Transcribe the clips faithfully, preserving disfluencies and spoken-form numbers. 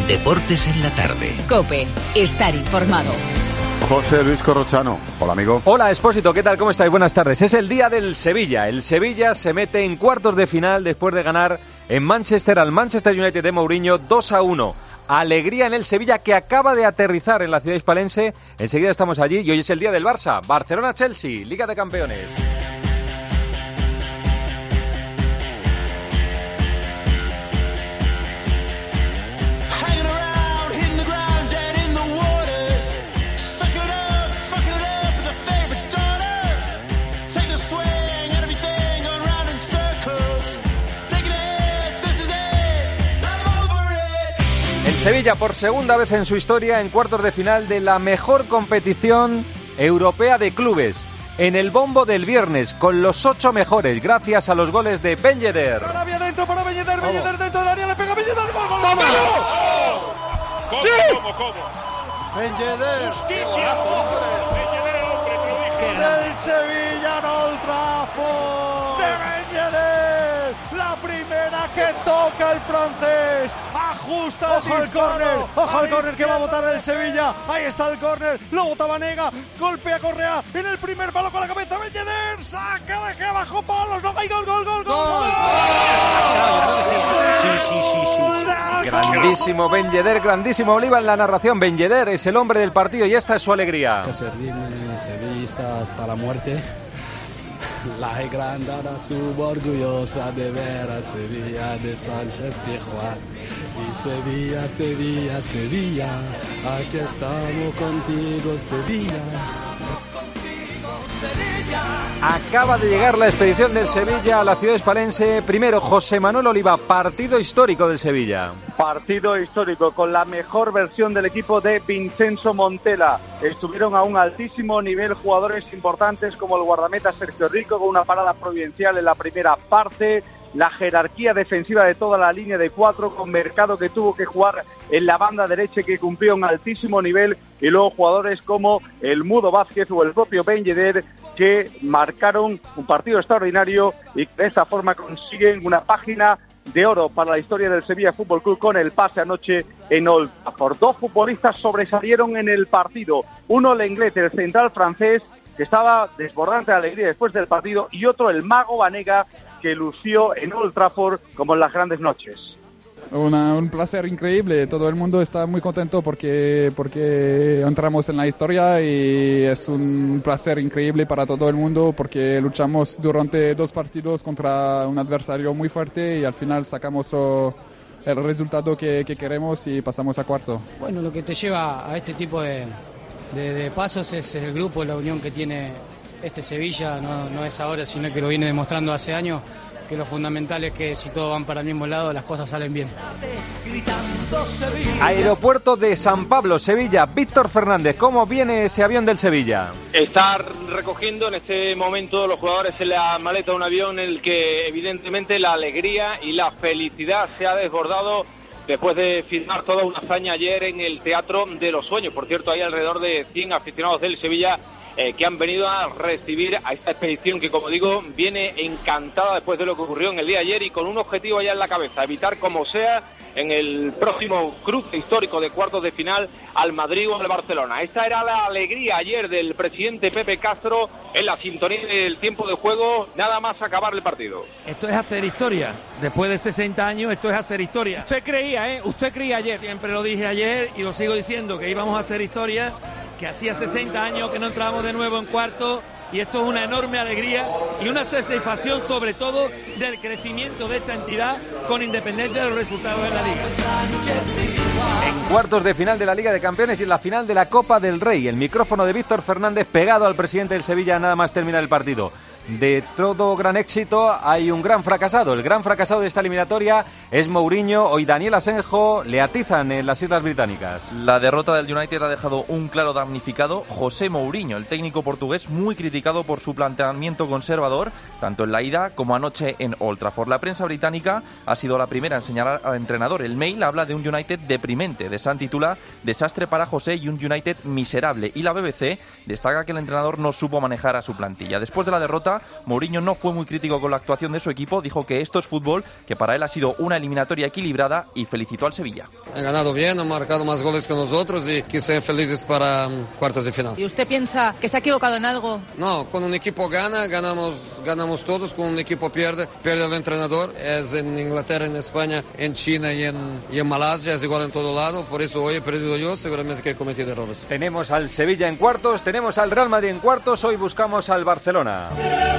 Deportes en la tarde. COPE. Estar informado. José Luis Corrochano. Hola, amigo. Hola, Expósito. ¿Qué tal? ¿Cómo estáis? Buenas tardes. Es el día del Sevilla. El Sevilla se mete en cuartos de final después de ganar en Manchester al Manchester United de Mourinho dos a uno. Alegría en el Sevilla, que acaba de aterrizar en la ciudad hispalense. Enseguida estamos allí y hoy es el día del Barça. Barcelona-Chelsea, Liga de Campeones. Sevilla por segunda vez en su historia en cuartos de final de la mejor competición europea de clubes. En el bombo del viernes, con los ocho mejores, gracias a los goles de Ben Yedder. Sarabia dentro para Ben Yedder, Ben Yedder dentro del área, le pega Ben Yedder, gol, gol, ¡Toma! ¡Gol! ¿Sí? ¿Cómo, cómo? Ben Yedder. ¡Justicia! Ben Yedder, hombre, te lo dije. Del Sevilla en Old Trafford. De Ben Yedder. La primera que toca el francés. Ajusta. Ojo al córner, ojo al córner que va a botar el Sevilla. Ahí está el córner, lo bota Vanega, golpea Correa en el primer palo con la cabeza. Ben Yedder, saca de que abajo palos, no hay gol, gol, gol, gol. Sí, sí, sí, sí. Grandísimo Ben Yedder, grandísimo Oliva en la narración. Ben Yedder es el hombre del partido y esta es su alegría. Sevilla hasta la muerte. La grandada subo orgullosa de ver a Sevilla de Sánchez Pizjuán. Y Sevilla, Sevilla, Sevilla, aquí estamos contigo, Sevilla. Acaba de llegar la expedición del Sevilla a la ciudad hispalense. Primero, José Manuel Oliva, partido histórico del Sevilla. Partido histórico con la mejor versión del equipo de Vincenzo Montella. Estuvieron a un altísimo nivel jugadores importantes como el guardameta Sergio Rico con una parada providencial en la primera parte. La jerarquía defensiva de toda la línea de cuatro, con Mercado que tuvo que jugar en la banda derecha que cumplió un altísimo nivel, y luego jugadores como el Mudo Vázquez o el propio Ben Yedder que marcaron un partido extraordinario y de esta forma consiguen una página de oro para la historia del Sevilla Fútbol Club con el pase anoche en Old Trafford. Dos futbolistas sobresalieron en el partido, uno Lenglet, el central francés, que estaba desbordante de alegría después del partido, y otro el mago Vanega, que lució en Old Trafford como en las grandes noches. Una, un placer increíble, todo el mundo está muy contento porque, porque entramos en la historia y es un placer increíble para todo el mundo porque luchamos durante dos partidos contra un adversario muy fuerte y al final sacamos oh, el resultado que, que queremos y pasamos a cuarto. Bueno, lo que te lleva a este tipo de, de, de pasos es el grupo, la unión que tiene este Sevilla, no, no es ahora, sino que lo viene demostrando hace años, que lo fundamental es que si todos van para el mismo lado, las cosas salen bien. Aeropuerto de San Pablo, Sevilla. Víctor Fernández, ¿cómo viene ese avión del Sevilla? Está recogiendo en este momento los jugadores en la maleta de un avión en el que evidentemente la alegría y la felicidad se ha desbordado después de firmar toda una hazaña ayer en el Teatro de los Sueños. Por cierto, hay alrededor de cien aficionados del Sevilla Eh, que han venido a recibir a esta expedición que, como digo, viene encantada después de lo que ocurrió en el día de ayer y con un objetivo allá en la cabeza: evitar como sea en el próximo cruce histórico de cuartos de final al Madrid o al Barcelona. Esta era la alegría ayer del presidente Pepe Castro en la sintonía del tiempo de juego, nada más acabar el partido. Esto es hacer historia, después de sesenta años esto es hacer historia. Usted creía, ¿eh? Usted creía ayer. Siempre lo dije ayer y lo sigo diciendo, que íbamos a hacer historia, que hacía sesenta años que no entrábamos de nuevo en cuarto, y esto es una enorme alegría y una satisfacción sobre todo del crecimiento de esta entidad con independencia de los resultados de la Liga. En cuartos de final de la Liga de Campeones y en la final de la Copa del Rey, el micrófono de Víctor Fernández pegado al presidente del Sevilla nada más terminar el partido. De todo gran éxito hay un gran fracasado. El gran fracasado de esta eliminatoria es Mourinho. Hoy Daniel Asenjo le atizan en las Islas Británicas. La derrota del United ha dejado un claro damnificado: José Mourinho, el técnico portugués, muy criticado por su planteamiento conservador, tanto en la ida como anoche en Old Trafford. La prensa británica ha sido la primera en señalar al entrenador. El Mail habla de un United deprimente. The Sun titula "Desastre para José y un United miserable", y la B B C destaca que el entrenador no supo manejar a su plantilla. Después de la derrota, Barça, Mourinho no fue muy crítico con la actuación de su equipo, dijo que esto es fútbol, que para él ha sido una eliminatoria equilibrada y felicitó al Sevilla. Han ganado bien, han marcado más goles que nosotros y que sean felices para um, cuartos de final. ¿Y usted piensa que se ha equivocado en algo? No, con un equipo gana, ganamos, ganamos todos, con un equipo pierde, pierde el entrenador. Es en Inglaterra, en España, en China y en, y en Malasia, es igual en todo lado, por eso hoy he perdido yo, seguramente que he cometido errores. Tenemos al Sevilla en cuartos, tenemos al Real Madrid en cuartos, hoy buscamos al Barcelona.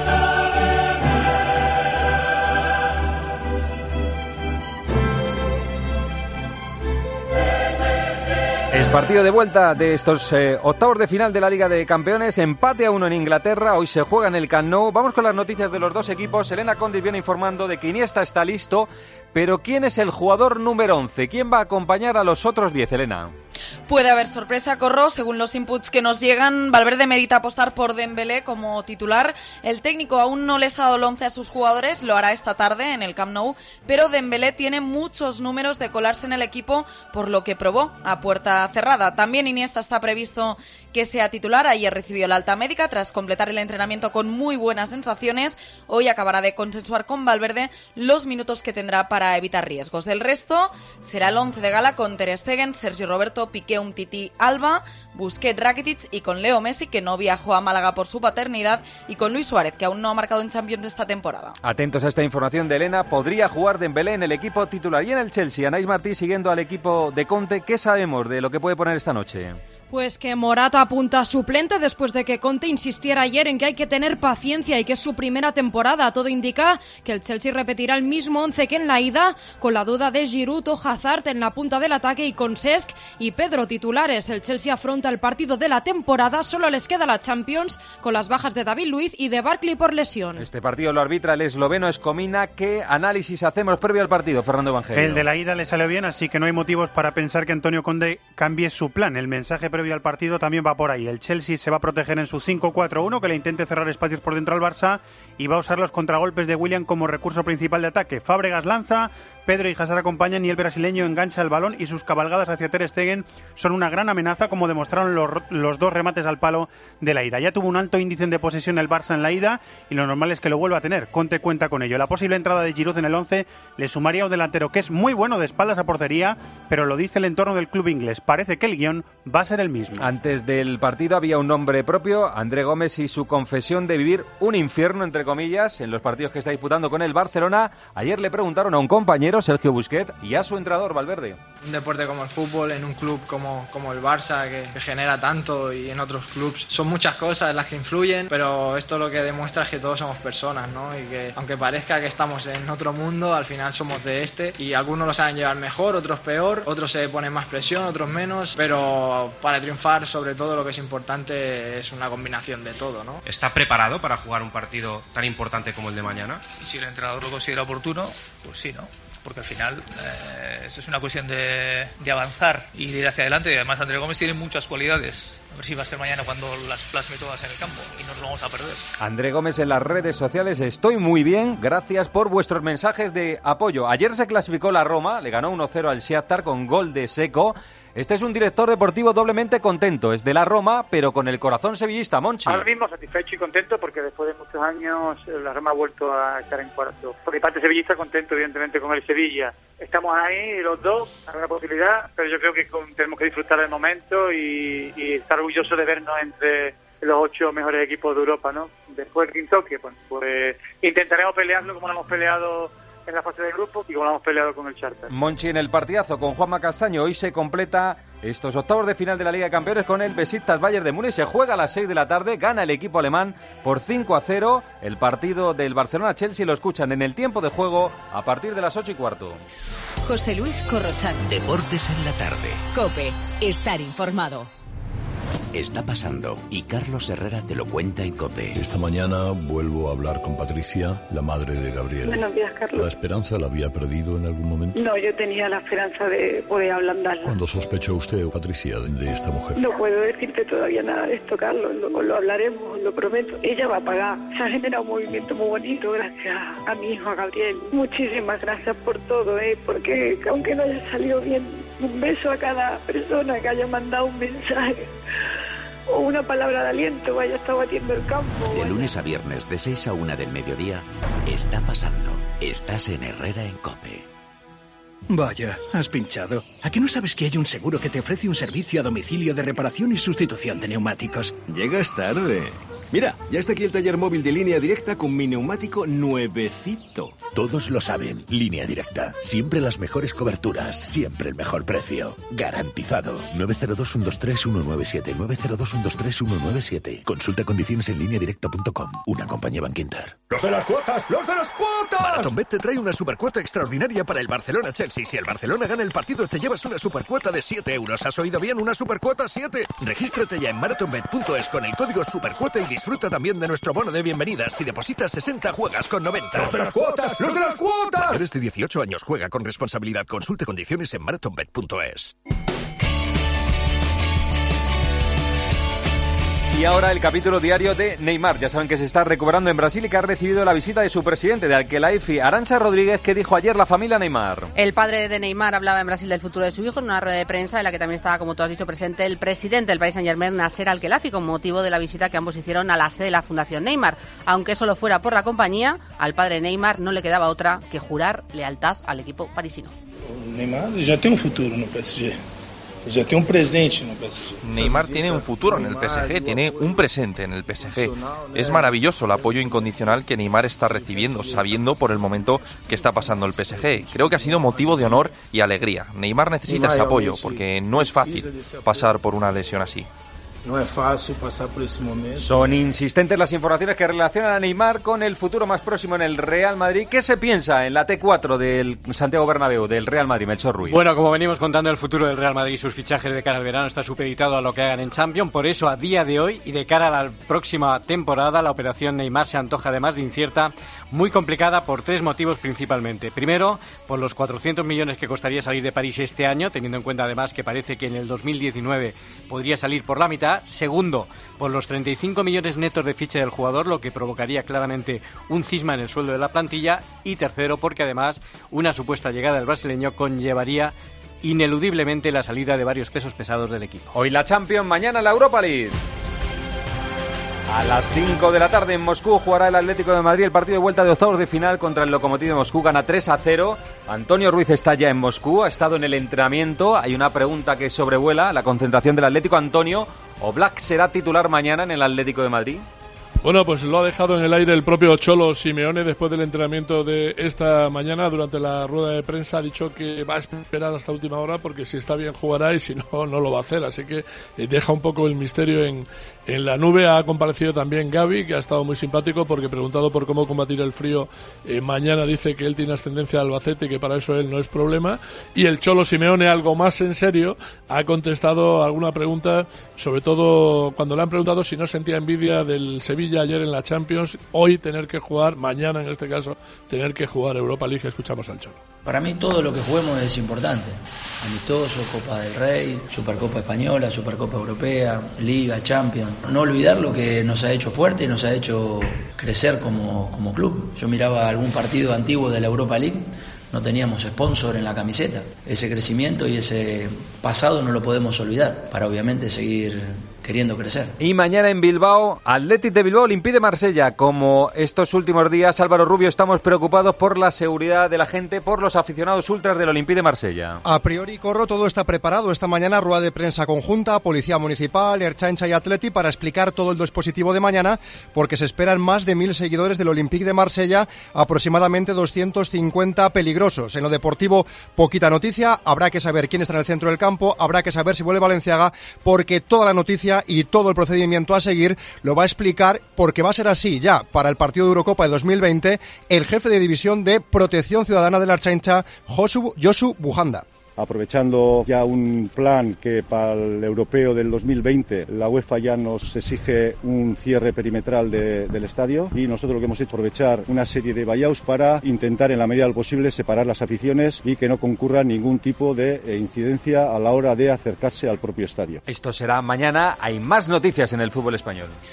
Es partido de vuelta de estos eh, octavos de final de la Liga de Campeones, empate a uno en Inglaterra, hoy se juega en el Camp Nou. Vamos con las noticias de los dos equipos. Elena Conde viene informando de que Iniesta está listo, pero ¿quién es el jugador número once? ¿Quién va a acompañar a los otros diez, Elena? Puede haber sorpresa, Corro. Según los inputs que nos llegan, Valverde medita apostar por Dembélé como titular. El técnico aún no les ha dado el once a sus jugadores, lo hará esta tarde en el Camp Nou, pero Dembélé tiene muchos números de colarse en el equipo, por lo que probó a puerta cerrada. También Iniesta está previsto que sea titular. Ayer recibió la alta médica tras completar el entrenamiento con muy buenas sensaciones. Hoy acabará de consensuar con Valverde los minutos que tendrá para evitar riesgos. El resto será el once de gala con Ter Stegen, Sergio Roberto, Piqué, Umtiti, Alba, Busquets, Rakitic y con Leo Messi, que no viajó a Málaga por su paternidad, y con Luis Suárez, que aún no ha marcado en Champions esta temporada. Atentos a esta información de Elena, podría jugar Dembélé en el equipo titular. Y en el Chelsea, Anaïs Martí siguiendo al equipo de Conte. ¿Qué sabemos de lo que puede poner esta noche? Pues que Morata apunta a suplente después de que Conte insistiera ayer en que hay que tener paciencia y que es su primera temporada. Todo indica que el Chelsea repetirá el mismo once que en la ida, con la duda de Giroud o Hazard en la punta del ataque y con Cesc y Pedro titulares. El Chelsea afronta el partido de la temporada, solo les queda la Champions, con las bajas de David Luiz y de Barkley por lesión. Este partido lo arbitra el esloveno Escomina. ¿Qué análisis hacemos previo al partido, Fernando Evangelio? El de la ida le salió bien, así que no hay motivos para pensar que Antonio Conte cambie su plan. El mensaje previo al partido también va por ahí. El Chelsea se va a proteger en su cinco cuatro uno, que le intente cerrar espacios por dentro al Barça, y va a usar los contragolpes de Willian como recurso principal de ataque. Fábregas lanza, Pedro y Hazard acompañan y el brasileño engancha el balón, y sus cabalgadas hacia Ter Stegen son una gran amenaza, como demostraron los, los dos remates al palo de la ida. Ya tuvo un alto índice de posesión el Barça en la ida y lo normal es que lo vuelva a tener. Conte cuenta con ello. La posible entrada de Giroud en el once le sumaría un delantero que es muy bueno de espaldas a portería, pero lo dice el entorno del club inglés. Parece que el guión va a ser el mismo. Antes del partido había un nombre propio, André Gómez, y su confesión de vivir un infierno, entre comillas, en los partidos que está disputando con el Barcelona. Ayer le preguntaron a un compañero, Sergio Busquets, y a su entrenador, Valverde. Un deporte como el fútbol, en un club como, como el Barça, que, que genera tanto, y en otros clubes, son muchas cosas las que influyen, pero esto lo que demuestra es que todos somos personas, ¿no? Y que aunque parezca que estamos en otro mundo, al final somos de este, y algunos lo saben llevar mejor, otros peor, otros se ponen más presión, otros menos, pero para triunfar, sobre todo lo que es importante es una combinación de todo, ¿no? ¿Está preparado para jugar un partido tan importante como el de mañana? Y si el entrenador lo considera oportuno, pues sí, ¿no? Porque al final eh, eso es una cuestión de, de avanzar y de ir hacia adelante. Y además André Gómez tiene muchas cualidades. A ver si va a ser mañana cuando las plasme todas en el campo y nos lo vamos a perder. André Gómez en las redes sociales: estoy muy bien, gracias por vuestros mensajes de apoyo. Ayer se clasificó la Roma, le ganó uno cero al Shakhtar con gol de Seco. Este es un director deportivo doblemente contento, es de la Roma, pero con el corazón sevillista, Monchi. Ahora mismo satisfecho y contento porque después de muchos años la Roma ha vuelto a estar en cuarto. Por mi parte sevillista, contento evidentemente con el Sevilla. Estamos ahí los dos, hay una posibilidad, pero yo creo que con, tenemos que disfrutar del momento y, y estar orgullosos de vernos entre los ocho mejores equipos de Europa, ¿no? Después del toque, pues, pues intentaremos pelearlo como lo hemos peleado en la fase de grupo y como lo hemos peleado con el Shakhtar. Monchi en el partidazo con Juanma Castaño. Hoy se completa estos octavos de final de la Liga de Campeones con el Besiktas Bayern de Múnich. Se juega a las seis de la tarde, gana el equipo alemán por cinco a cero. El partido del Barcelona-Chelsea lo escuchan en el tiempo de juego a partir de las ocho y cuarto. José Luis Corrochano. Deportes en la tarde. COPE. Estar informado. Está pasando y Carlos Herrera te lo cuenta en COPE. Esta mañana vuelvo a hablar con Patricia, la madre de Gabriel. Buenos días, Carlos. ¿La esperanza la había perdido en algún momento? No, yo tenía la esperanza de poder ablandarla. ¿Cuándo sospechó usted, Patricia, de esta mujer? No puedo decirte todavía nada de esto, Carlos. Lo, lo hablaremos, lo prometo. Ella va a pagar. Se ha generado un movimiento muy bonito gracias a mi hijo, a Gabriel. Muchísimas gracias por todo, ¿eh? Porque aunque no haya salido bien, un beso a cada persona que haya mandado un mensaje o una palabra de aliento, haya estado batiendo el campo. De lunes a viernes, de seis a una del mediodía, está pasando. Estás en Herrera en COPE. Vaya, has pinchado. ¿A qué no sabes que hay un seguro que te ofrece un servicio a domicilio de reparación y sustitución de neumáticos? Llegas tarde. Mira, ya está aquí el taller móvil de Línea Directa con mi neumático nuevecito. Todos lo saben, Línea Directa. Siempre las mejores coberturas, siempre el mejor precio. Garantizado. nueve cero dos, uno dos tres, uno nueve siete, nueve cero dos, uno dos tres, uno nueve siete. Consulta condiciones en línea directa punto com. Una compañía Bankinter. ¡Los de las cuotas! ¡Los de las cuotas! MarathonBet te trae una supercuota extraordinaria para el Barcelona-Chelsea. Si el Barcelona gana el partido, te llevas una supercuota de siete euros. ¿Has oído bien? ¡Una supercuota siete! Regístrate ya en marathonbet punto es con el código supercuota y disfruta también de nuestro bono de bienvenida. Si depositas sesenta, juegas con noventa. ¡Los de las cuotas! ¡Los de las cuotas! Mayores de dieciocho años, juega con responsabilidad. Consulte condiciones en marathonbet punto es. Y ahora el capítulo diario de Neymar. Ya saben que se está recuperando en Brasil y que ha recibido la visita de su presidente de Al-Khelaifi, Arantxa Rodríguez, que dijo ayer la familia Neymar. El padre de Neymar hablaba en Brasil del futuro de su hijo en una rueda de prensa en la que también estaba, como tú has dicho, presente el presidente del Paris Saint-Germain, Nasser Al-Khelaifi, con motivo de la visita que ambos hicieron a la sede de la Fundación Neymar. Aunque solo fuera por la compañía, al padre de Neymar no le quedaba otra que jurar lealtad al equipo parisino. Neymar ya tiene un futuro en el P S G. Ya tiene un presente en el P S G. Neymar tiene un futuro en el P S G, tiene un presente en el P S G. Es maravilloso el apoyo incondicional que Neymar está recibiendo, sabiendo por el momento que está pasando el P S G. Creo que ha sido motivo de honor y alegría. Neymar necesita ese apoyo porque no es fácil pasar por una lesión así. No es fácil pasar por ese momento. Son insistentes las informaciones que relacionan a Neymar con el futuro más próximo en el Real Madrid. ¿Qué se piensa en la T cuatro del Santiago Bernabéu, del Real Madrid, Melchor Ruiz? Bueno, como venimos contando, el futuro del Real Madrid y sus fichajes de cara al verano está supeditado a lo que hagan en Champions. Por eso, a día de hoy y de cara a la próxima temporada, la operación Neymar se antoja además de incierta, muy complicada por tres motivos principalmente. Primero, por los cuatrocientos millones que costaría salir de París este año, teniendo en cuenta además que parece que en el dos mil diecinueve podría salir por la mitad. Segundo, por los treinta y cinco millones netos de ficha del jugador, lo que provocaría claramente un cisma en el sueldo de la plantilla. Y tercero, porque además una supuesta llegada del brasileño conllevaría ineludiblemente la salida de varios pesos pesados del equipo. Hoy la Champions, mañana la Europa League. A las cinco de la tarde en Moscú jugará el Atlético de Madrid el partido de vuelta de octavos de final contra el Lokomotiv de Moscú. Gana tres a cero. Antonio Ruiz está ya en Moscú, ha estado en el entrenamiento. Hay una pregunta que sobrevuela la concentración del Atlético. Antonio, ¿Oblak será titular mañana en el Atlético de Madrid? Bueno, pues lo ha dejado en el aire el propio Cholo Simeone después del entrenamiento de esta mañana. Durante la rueda de prensa ha dicho que va a esperar hasta última hora porque si está bien jugará y si no, no lo va a hacer. Así que deja un poco el misterio en, en la nube. Ha comparecido también Gavi, que ha estado muy simpático porque preguntado por cómo combatir el frío, eh, mañana dice que él tiene ascendencia a Albacete y que para eso él no es problema. Y el Cholo Simeone, algo más en serio, ha contestado alguna pregunta, sobre todo cuando le han preguntado si no sentía envidia del Sevilla ayer en la Champions, hoy tener que jugar, mañana en este caso, tener que jugar Europa League. Escuchamos al Cholo. Para mí todo lo que juguemos es importante. Amistoso, Copa del Rey, Supercopa Española, Supercopa Europea, Liga, Champions. No olvidar lo que nos ha hecho fuerte y nos ha hecho crecer como, como club. Yo miraba algún partido antiguo de la Europa League, no teníamos sponsor en la camiseta. Ese crecimiento y ese pasado no lo podemos olvidar para obviamente seguir queriendo crecer. Y mañana en Bilbao, Athletic de Bilbao, Olympique de Marsella. Como estos últimos días, Álvaro Rubio, estamos preocupados por la seguridad de la gente, por los aficionados ultras del Olympique de Marsella. A priori, Corro, todo está preparado. Esta mañana, rueda de prensa conjunta, Policía Municipal, Ertzaintza y Athletic para explicar todo el dispositivo de mañana, porque se esperan más de mil seguidores del Olympique de Marsella, aproximadamente doscientos cincuenta peligrosos. En lo deportivo, poquita noticia. Habrá que saber quién está en el centro del campo, habrá que saber si vuelve Valenciaga, porque toda la noticia y todo el procedimiento a seguir lo va a explicar, porque va a ser así ya para el partido de Eurocopa de dos mil veinte, el jefe de división de Protección Ciudadana de la Ertzaintza, Josu, Josu Bujanda. Aprovechando ya un plan que para el europeo del dos mil veinte la UEFA ya nos exige un cierre perimetral de, del estadio, y nosotros lo que hemos hecho es aprovechar una serie de buyouts para intentar en la medida de lo posible separar las aficiones y que no concurra ningún tipo de eh, incidencia a la hora de acercarse al propio estadio. Esto será mañana. Hay más noticias en el fútbol español.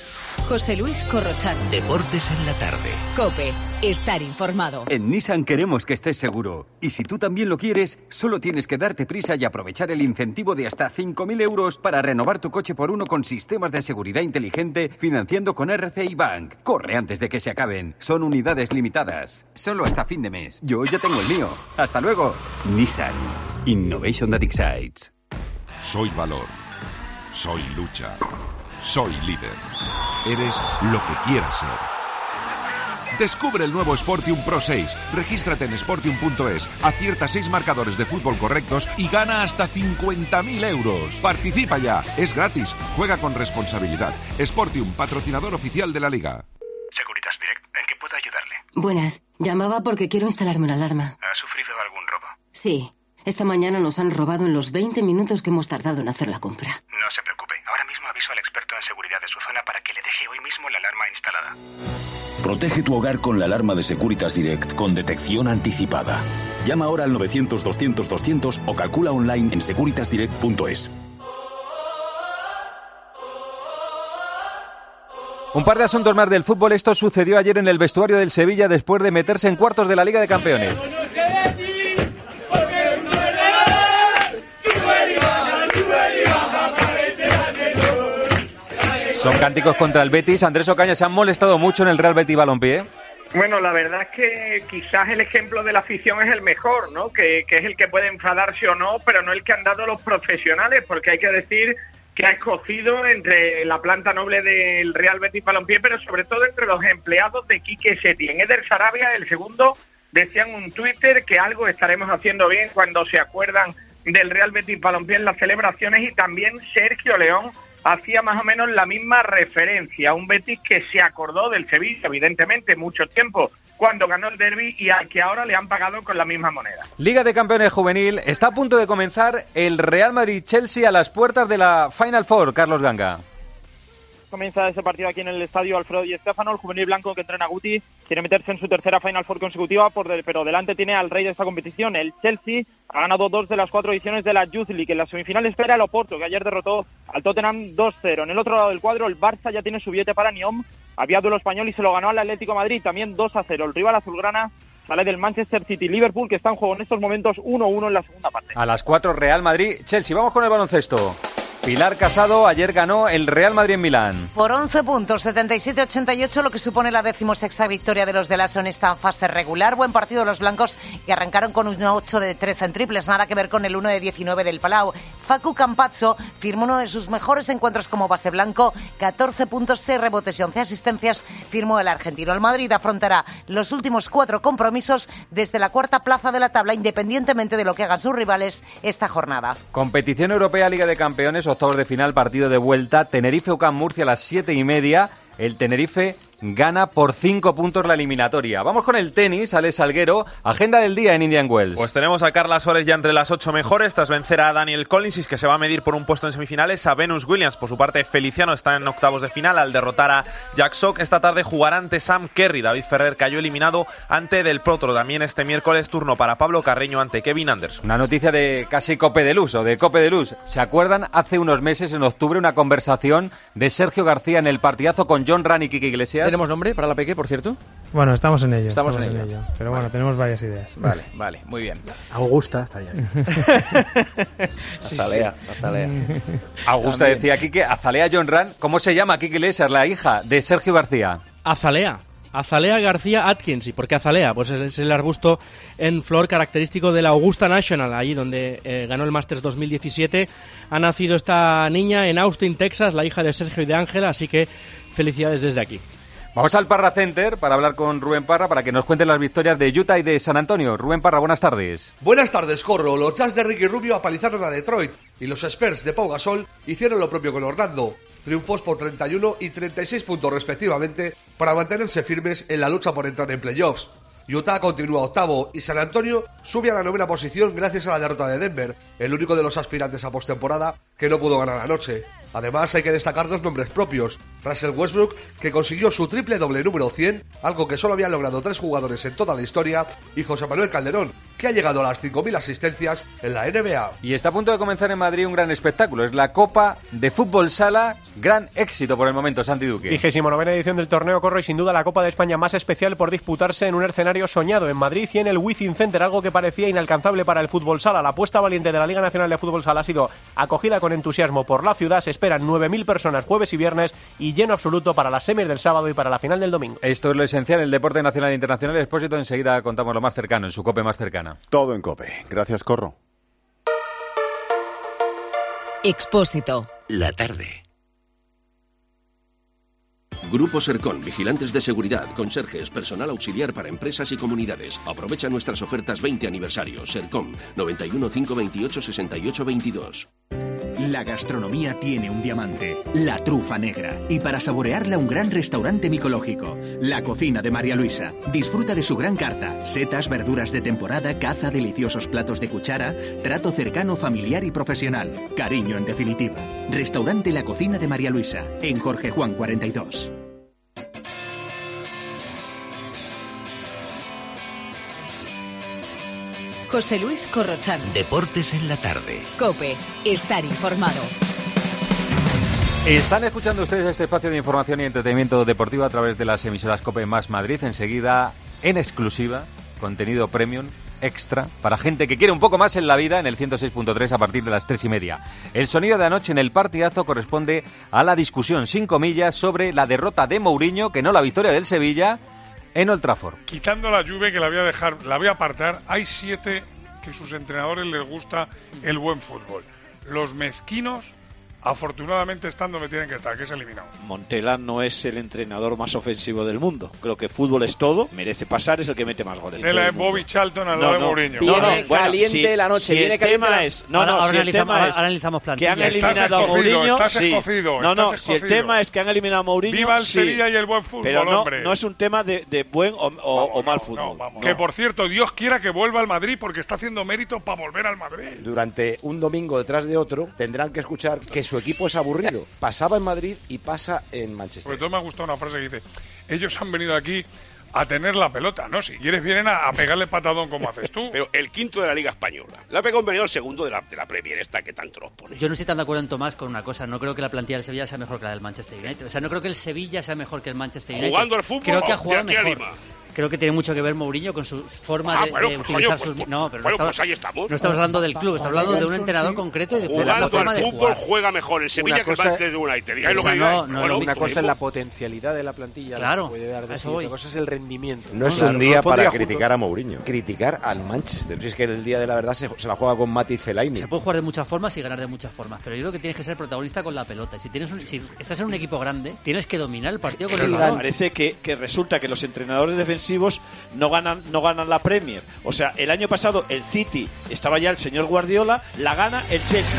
José Luis Corrochano. Deportes en la tarde. COPE. Estar informado. En Nissan queremos que estés seguro. Y si tú también lo quieres, solo tienes que darte prisa y aprovechar el incentivo de hasta cinco mil euros para renovar tu coche por uno con sistemas de seguridad inteligente financiando con R C I Bank. Corre antes de que se acaben. Son unidades limitadas. Solo hasta fin de mes. Yo ya tengo el mío. Hasta luego. Nissan. Innovation that excites. Soy valor. Soy lucha. Soy líder. Eres lo que quieras ser. Descubre el nuevo Sportium Pro seis. Regístrate en sportium punto es, acierta seis marcadores de fútbol correctos y gana hasta cincuenta mil euros. Participa ya, es gratis. Juega con responsabilidad. Sportium, patrocinador oficial de la Liga. Securitas Direct, ¿en qué puedo ayudarle? Buenas, llamaba porque quiero instalarme una alarma. ¿Ha sufrido algún robo? Sí, esta mañana nos han robado en los veinte minutos que hemos tardado en hacer la compra. No se preocupe, ahora mismo aviso al experto en seguridad de su zona para que le deje hoy mismo la alarma instalada. Protege tu hogar con la alarma de Securitas Direct con detección anticipada. Llama ahora al novecientos doscientos doscientos o calcula online en securitas direct punto es. Un par de asuntos más del fútbol. Esto sucedió ayer en el vestuario del Sevilla después de meterse en cuartos de la Liga de Campeones. Son cánticos contra el Betis. Andrés Ocaña, se han molestado mucho en el Real Betis Balompié. Bueno, la verdad es que quizás el ejemplo de la afición es el mejor, ¿no? Que, que es el que puede enfadarse o no, pero no el que han dado los profesionales, porque hay que decir que ha escogido entre la planta noble del Real Betis Balompié, pero sobre todo entre los empleados de Quique Setién. Eder Sarabia, el segundo, decía en un Twitter que algo estaremos haciendo bien cuando se acuerdan del Real Betis Balompié en las celebraciones, y también Sergio León hacía más o menos la misma referencia, un Betis que se acordó del Sevilla, evidentemente, mucho tiempo, cuando ganó el derbi y al que ahora le han pagado con la misma moneda. Liga de Campeones Juvenil, está a punto de comenzar el Real Madrid-Chelsea a las puertas de la Final Four, Carlos Ganga. Comienza ese partido aquí en el estadio Alfredo Di Stéfano. El juvenil blanco que entrena Guti quiere meterse en su tercera Final Four consecutiva, por de, pero delante tiene al rey de esta competición. El Chelsea ha ganado dos de las cuatro ediciones de la Youth League. En la semifinal espera el Oporto, que ayer derrotó al Tottenham dos cero. En el otro lado del cuadro, el Barça ya tiene su billete para Nyon. Había duelo español y se lo ganó al Atlético de Madrid, también dos a cero. El rival azulgrana sale del Manchester City. Liverpool, que está en juego en estos momentos uno uno en la segunda parte. A las cuatro, Real Madrid-Chelsea. Vamos con el baloncesto. Pilar Casado, ayer ganó el Real Madrid en Milán. Por once puntos, setenta y siete a ochenta y ocho, lo que supone la decimosexta victoria de los de Lasso en esta fase regular. Buen partido de los blancos, que arrancaron con un ocho de trece en triples, nada que ver con el uno de diecinueve del Palau. Facu Campazzo firmó uno de sus mejores encuentros como base blanco, catorce puntos, seis rebotes y once asistencias, firmó el argentino. El Madrid afrontará los últimos cuatro compromisos desde la cuarta plaza de la tabla, independientemente de lo que hagan sus rivales esta jornada. Competición Europea, Liga de Campeones, octavos de final, partido de vuelta, Tenerife-UCAM Murcia a las siete y media. El Tenerife gana por cinco puntos la eliminatoria. Vamos con el tenis, Alex Salguero, agenda del día en Indian Wells. Pues tenemos a Carla Suárez ya entre las ocho mejores, tras vencer a Daniel Collins, que se va a medir por un puesto en semifinales a Venus Williams. Por su parte, Feliciano está en octavos de final al derrotar a Jack Sock. Esta tarde jugará ante Sam Kerry. David Ferrer cayó eliminado ante Del Potro. También este miércoles turno para Pablo Carreño ante Kevin Anderson. Una noticia de casi Cope de Luz o de Cope de Luz. ¿Se acuerdan hace unos meses, en octubre, una conversación de Sergio García en el partidazo con John Ran y Quique Iglesias? ¿Tenemos nombre para la Peque, por cierto? Bueno, estamos en ello. Estamos, estamos en, en ello. ello. Pero bueno, tenemos varias ideas. Vale, vale, muy bien. Augusta estaría bien. sí, Azalea, sí. Azalea. Augusta También. Decía Quique, Azalea John Ran. ¿Cómo se llama Quique Iglesias, la hija de Sergio García? Azalea. Azalea García Atkins. ¿Y por qué Azalea? Pues es el arbusto en flor característico de la Augusta National, allí donde eh, ganó el Masters dos mil diecisiete. Ha nacido esta niña en Austin, Texas, la hija de Sergio y de Ángela, así que felicidades desde aquí. Vamos al Parra Center para hablar con Rubén Parra para que nos cuenten las victorias de Utah y de San Antonio. Rubén Parra, buenas tardes. Buenas tardes, Corro. Los Jazz de Ricky Rubio apalizaron a Detroit y los Spurs de Pau Gasol hicieron lo propio con Orlando. Triunfos por treinta y uno y treinta y seis puntos respectivamente para mantenerse firmes en la lucha por entrar en playoffs. Utah continúa octavo y San Antonio sube a la novena posición gracias a la derrota de Denver, el único de los aspirantes a postemporada que no pudo ganar anoche. Además, hay que destacar dos nombres propios: Russell Westbrook, que consiguió su triple doble número cien, algo que solo habían logrado tres jugadores en toda la historia, y José Manuel Calderón, que ha llegado a las cinco mil asistencias en la N B A. Y está a punto de comenzar en Madrid un gran espectáculo. Es la Copa de Fútbol Sala. Gran éxito por el momento, Santi Duque. Vigésimo novena edición del torneo, Corro, y sin duda la Copa de España más especial por disputarse en un escenario soñado en Madrid y en el Wizzing Center, algo que parecía inalcanzable para el fútbol sala. La apuesta valiente de la Liga Nacional de Fútbol Sala ha sido acogida con entusiasmo por la ciudad. Se esperan nueve mil personas jueves y viernes y lleno absoluto para las semis del sábado y para la final del domingo. Esto es lo esencial, el deporte nacional e internacional. Expósito, enseguida contamos lo más cercano, en su COPE más cercana. Todo en COPE. Gracias, Corro. Expósito. La tarde. Grupo Sercon, vigilantes de seguridad, conserjes, personal auxiliar para empresas y comunidades. Aprovecha nuestras ofertas veinte aniversario. Sercon, noventa y uno, cinco veintiocho, sesenta y ocho veintidós. La gastronomía tiene un diamante, la trufa negra. Y para saborearla, un gran restaurante micológico. La Cocina de María Luisa. Disfruta de su gran carta. Setas, verduras de temporada, caza, deliciosos platos de cuchara, trato cercano, familiar y profesional. Cariño, en definitiva. Restaurante La Cocina de María Luisa, en Jorge Juan cuarenta y dos. José Luis Corrochano. Deportes en la tarde. COPE. Estar informado. Están escuchando ustedes este espacio de información y entretenimiento deportivo a través de las emisoras COPE más Madrid. Enseguida, en exclusiva, contenido premium extra para gente que quiere un poco más en la vida en el ciento seis punto tres a partir de las tres y media. El sonido de anoche en el partidazo corresponde a la discusión sin comillas sobre la derrota de Mourinho, que no la victoria del Sevilla, en Old Trafford. Quitando la Juve, que la voy a dejar, la voy a apartar, hay siete que sus entrenadores les gusta el buen fútbol. Los mezquinos, afortunadamente, están donde tienen que estar, que es eliminado. Montella no es el entrenador más ofensivo del mundo. Creo que fútbol es todo, merece pasar, es el que mete más goles. Vela en Bobby Charlton al lado de Mourinho. No, no, viene bueno, caliente si, la noche, si viene el caliente tema la... es, no, ahora, no, ahora si el analizamos, tema ahora, es ahora analizamos que han Estás eliminado escogido, a Mourinho, estás sí. escogido, No, no, estás si el escogido. tema es que han eliminado a Mourinho, Viva el sí. Sevilla y el buen fútbol, Pero no, hombre. no es un tema de, de buen o, o, Vamos, o mal no, fútbol. no, vamos. Que por cierto, Dios quiera que vuelva al Madrid porque está haciendo mérito para volver al Madrid. Durante un domingo detrás de otro tendrán que escuchar que su equipo es aburrido. Pasaba en Madrid y pasa en Manchester. Sobre todo me ha gustado una frase que dice: ellos han venido aquí a tener la pelota, ¿no? Si quieres vienen a, a pegarle patadón como haces tú. Pero el quinto de la Liga Española. Le ha pegado un venido el segundo de la, de la Premier, esta que tanto nos pone. Yo no estoy tan de acuerdo en Tomás con una cosa. No creo que la plantilla del Sevilla sea mejor que la del Manchester United. O sea, no creo que el Sevilla sea mejor que el Manchester United. Jugando al fútbol, creo que ha jugado de aquí a mejor. Lima. Creo que tiene mucho que ver Mourinho con su forma Ah, de, bueno, de pues, utilizar oye, pues, sus... No, pero bueno, no, estamos, pues ahí estamos. no estamos hablando del club, estamos hablando de un entrenador concreto y de Jugando la forma al de fútbol jugar. juega mejor el Sevilla que el Manchester United. Digáis lo que O sea, digáis. no, no, Bueno, una cosa es la potencialidad de la plantilla, Claro, la que puede dar de a eso sí, voy. otra cosa es el rendimiento. No es Claro, un día no para pondría criticar juntos. a Mourinho, criticar al Manchester. Si es que el día de la verdad se, se la juega con Mati Fellaini. Se puede jugar de muchas formas y ganar de muchas formas, pero yo creo que tienes que ser protagonista con la pelota. Y si tienes un, si estás en un equipo grande, tienes que dominar el partido con el balón. Parece que, que resulta que los entrenadores defensivos no ganan, no ganan la Premier. O sea, el año pasado el City estaba ya el señor Guardiola, la gana el Chelsea.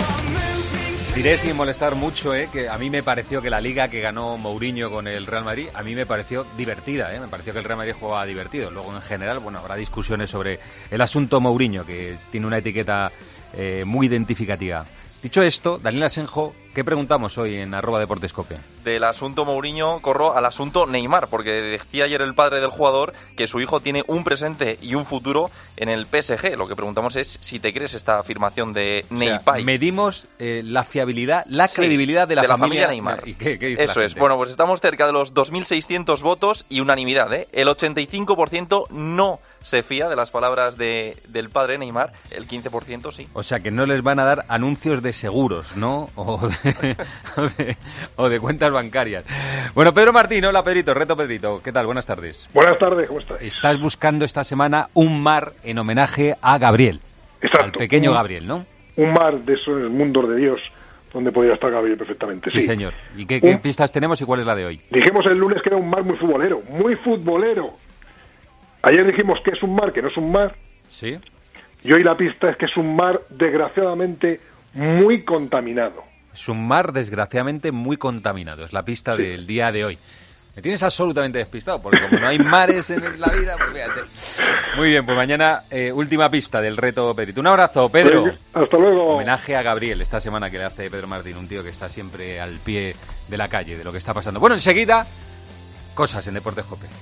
Diré sin molestar mucho, eh, que a mí me pareció que la liga que ganó Mourinho con el Real Madrid, a mí me pareció divertida, eh, me pareció que el Real Madrid jugaba divertido. Luego, en general, bueno, habrá discusiones sobre el asunto Mourinho, que tiene una etiqueta eh, muy identificativa. Dicho esto, Daniel Asenjo, ¿qué preguntamos hoy en arroba deportescope? Del asunto Mourinho corro al asunto Neymar, porque decía ayer el padre del jugador que su hijo tiene un presente y un futuro en el P S G. Lo que preguntamos es si te crees esta afirmación de O sea, Neypay. medimos eh, la fiabilidad, la Sí, credibilidad de la, de la familia, familia Neymar. ¿Y qué, qué dice Eso la es. gente? Bueno, pues estamos cerca de los dos mil seiscientos votos y unanimidad, ¿eh? El ochenta y cinco por ciento no se fía de las palabras de, del padre Neymar, el quince por ciento sí. O sea, que no les van a dar anuncios de seguros, ¿no? O de, o de, o de cuentas bancarias. Bueno, Pedro Martín, hola Pedrito, reto Pedrito. ¿Qué tal? Buenas tardes. Buenas tardes, ¿cómo estás? Estás buscando esta semana un mar en homenaje a Gabriel. Exacto. Al pequeño un, Gabriel, ¿no? Un mar de esos mundos de Dios donde podría estar Gabriel perfectamente. Sí, Sí, señor. ¿Y qué, qué Un- pistas tenemos y cuál es la de hoy? Dijimos el lunes que era un mar muy futbolero, muy futbolero. Ayer dijimos que es un mar, que no es un mar. Sí. Y hoy la pista es que es un mar, desgraciadamente, muy contaminado. Es un mar, desgraciadamente, muy contaminado. Es la pista del día de hoy. Me tienes absolutamente despistado, porque como no hay mares en la vida, pues fíjate. Muy bien, pues mañana eh, última pista del reto Pedrito. Un abrazo, Pedro. Venga, hasta luego. Homenaje a Gabriel esta semana que le hace Pedro Martín, un tío que está siempre al pie de la calle, de lo que está pasando. Bueno, enseguida, cosas en Deportes Cope.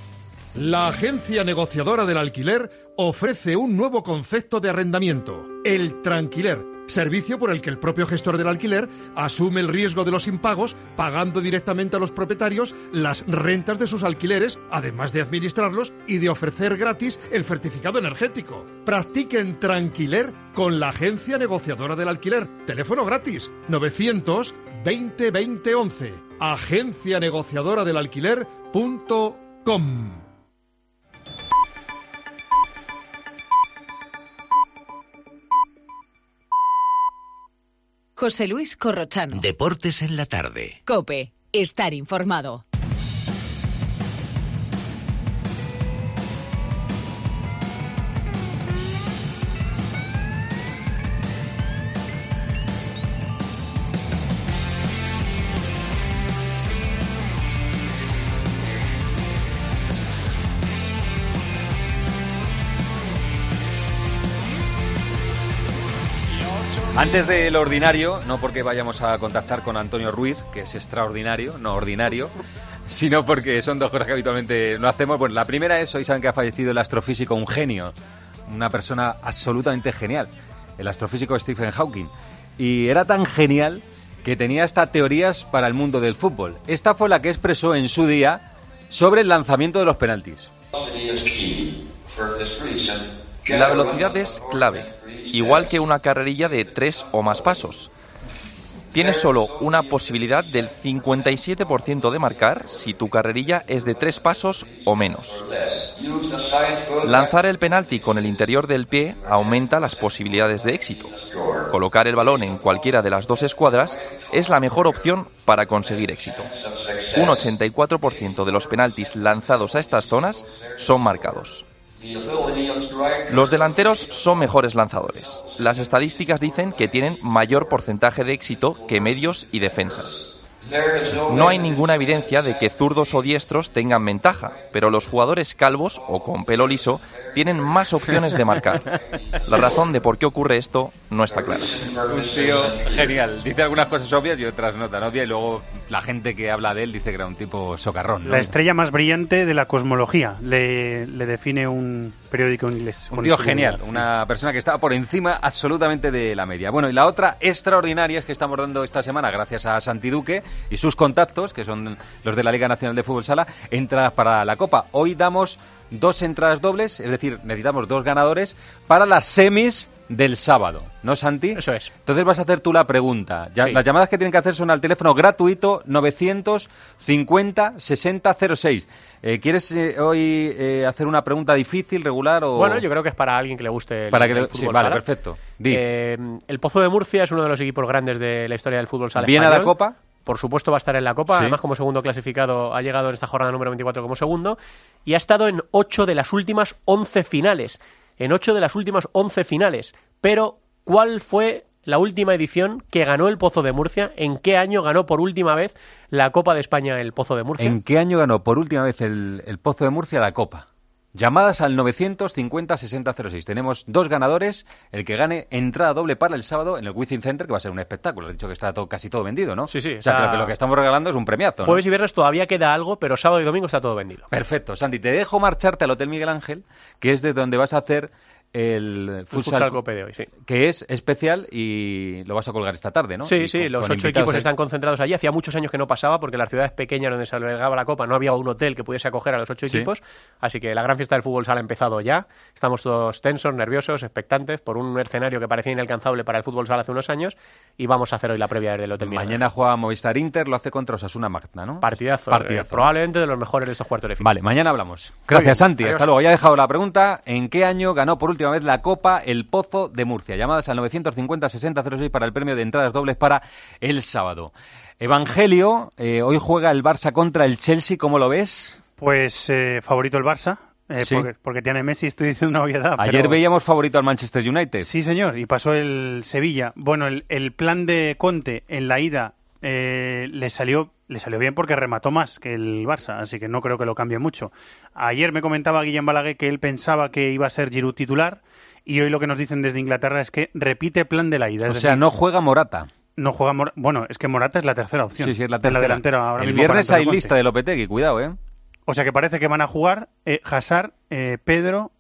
La agencia negociadora del alquiler ofrece un nuevo concepto de arrendamiento, el tranquiler, servicio por el que el propio gestor del alquiler asume el riesgo de los impagos, pagando directamente a los propietarios las rentas de sus alquileres, además de administrarlos y de ofrecer gratis el certificado energético. Practiquen tranquiler con la agencia negociadora del alquiler. Teléfono gratis, novecientos veinte veinte once. agencia negociadora del alquiler punto com. José Luis Corrochano. Deportes en la tarde. COPE. Estar informado. Antes del ordinario, no porque vayamos a contactar con Antonio Ruiz, que es extraordinario, no ordinario, sino porque son dos cosas que habitualmente no hacemos. Bueno, la primera es, hoy saben que ha fallecido el astrofísico, un genio, una persona absolutamente genial, el astrofísico Stephen Hawking. Y era tan genial que tenía hasta teorías para el mundo del fútbol. Esta fue la que expresó en su día sobre el lanzamiento de los penaltis. La velocidad es clave, igual que una carrerilla de tres o más pasos. Tienes solo una posibilidad del cincuenta y siete por ciento de marcar si tu carrerilla es de tres pasos o menos. Lanzar el penalti con el interior del pie aumenta las posibilidades de éxito. Colocar el balón en cualquiera de las dos escuadras es la mejor opción para conseguir éxito. Un ochenta y cuatro por ciento de los penaltis lanzados a estas zonas son marcados. Los delanteros son mejores lanzadores. Las estadísticas dicen que tienen mayor porcentaje de éxito que medios y defensas. No hay ninguna evidencia de que zurdos o diestros tengan ventaja, pero los jugadores calvos o con pelo liso tienen más opciones de marcar. La razón de por qué ocurre esto no está clara. Un tío genial. Dice algunas cosas obvias y otras no tan obvias, y luego la gente que habla de él dice que era un tipo socarrón, ¿no? La estrella más brillante de la cosmología, le, le define un periódico inglés. Un tío genial, una persona que estaba por encima absolutamente de la media. Bueno, y la otra extraordinaria es que estamos dando esta semana, gracias a Santi Duque y sus contactos, que son los de la Liga Nacional de Fútbol Sala, entradas para la Copa. Hoy damos dos entradas dobles, es decir, necesitamos dos ganadores para las semis del sábado, ¿no, Santi? Eso es. Entonces vas a hacer tú la pregunta. Ya, sí. Las llamadas que tienen que hacer son al teléfono gratuito novecientos cincuenta sesenta cero seis. Eh, ¿Quieres eh, hoy eh, hacer una pregunta difícil, regular o...? Bueno, yo creo que es para alguien que le guste el, para que le... el fútbol sí, vale, sala. perfecto. Di. Eh, el Pozo de Murcia es uno de los equipos grandes de la historia del fútbol sala ¿Viene español. a la Copa? Por supuesto va a estar en la Copa, Sí. además como segundo clasificado ha llegado en esta jornada número veinticuatro como segundo y ha estado en ocho de las últimas once finales, en ocho de las últimas once finales. Pero, ¿cuál fue la última edición que ganó el Pozo de Murcia? ¿En qué año ganó por última vez la Copa de España el Pozo de Murcia? ¿En qué año ganó por última vez el, el Pozo de Murcia la Copa? Llamadas al novecientos cincuenta sesenta cero seis. Tenemos dos ganadores. El que gane entrada doble para el sábado en el Wizzing Center, que va a ser un espectáculo. He dicho que está todo, casi todo vendido, ¿no? Sí, sí. O sea, que lo, que lo que estamos regalando es un premiazo, ¿no? Jueves y viernes todavía queda algo, pero sábado y domingo está todo vendido. Perfecto. Santi, te dejo marcharte al Hotel Miguel Ángel, que es de donde vas a hacer el, El futsal, futsal Cope de hoy, sí. Que es especial y lo vas a colgar esta tarde, ¿no? Sí, Y sí, con- los con ocho invitados equipos ahí. están concentrados allí. Hacía muchos años que no pasaba porque las ciudades pequeñas donde se albergaba la Copa no había un hotel que pudiese acoger a los ocho Sí. equipos. Así que la gran fiesta del fútbol sala ha empezado ya. Estamos todos tensos, nerviosos, expectantes por un escenario que parecía inalcanzable para el fútbol sala hace unos años y vamos a hacer hoy la previa del Hotel Miguel. Mañana juega Movistar Inter, lo hace contra Osasuna Magna, ¿no? Partidazo. Partidazo. eh, probablemente de los mejores de estos cuartos de final. Vale, mañana hablamos. Muy Gracias, bien, Santi. adiós. Hasta luego. Ya he dejado la pregunta. ¿En qué año ganó por última vez la Copa el Pozo de Murcia? Llamadas al novecientos cincuenta sesenta cero seis para el premio de entradas dobles para el sábado. Evangelio, eh, hoy juega el Barça contra el Chelsea. ¿Cómo lo ves? Pues eh, favorito el Barça, eh, Sí. porque, porque tiene Messi, estoy diciendo una obviedad. Ayer pero- veíamos favorito al Manchester United. Sí, señor, y pasó el Sevilla. Bueno, el, el plan de Conte en la ida eh, le salió le salió bien porque remató más que el Barça, así que no creo que lo cambie mucho. Ayer me comentaba Guillem Balaguer que él pensaba que iba a ser Giroud titular y hoy lo que nos dicen desde Inglaterra es que repite plan de la ida. O es sea, decir, no juega Morata. no juega Mor- bueno, es que Morata es la tercera opción. Sí, sí, es la En tercera. delantera ahora el mismo para viernes Antonio hay Conte. lista de Lopetegui, cuidado, ¿eh? O sea que parece que van a jugar eh, Hazard, eh, Pedro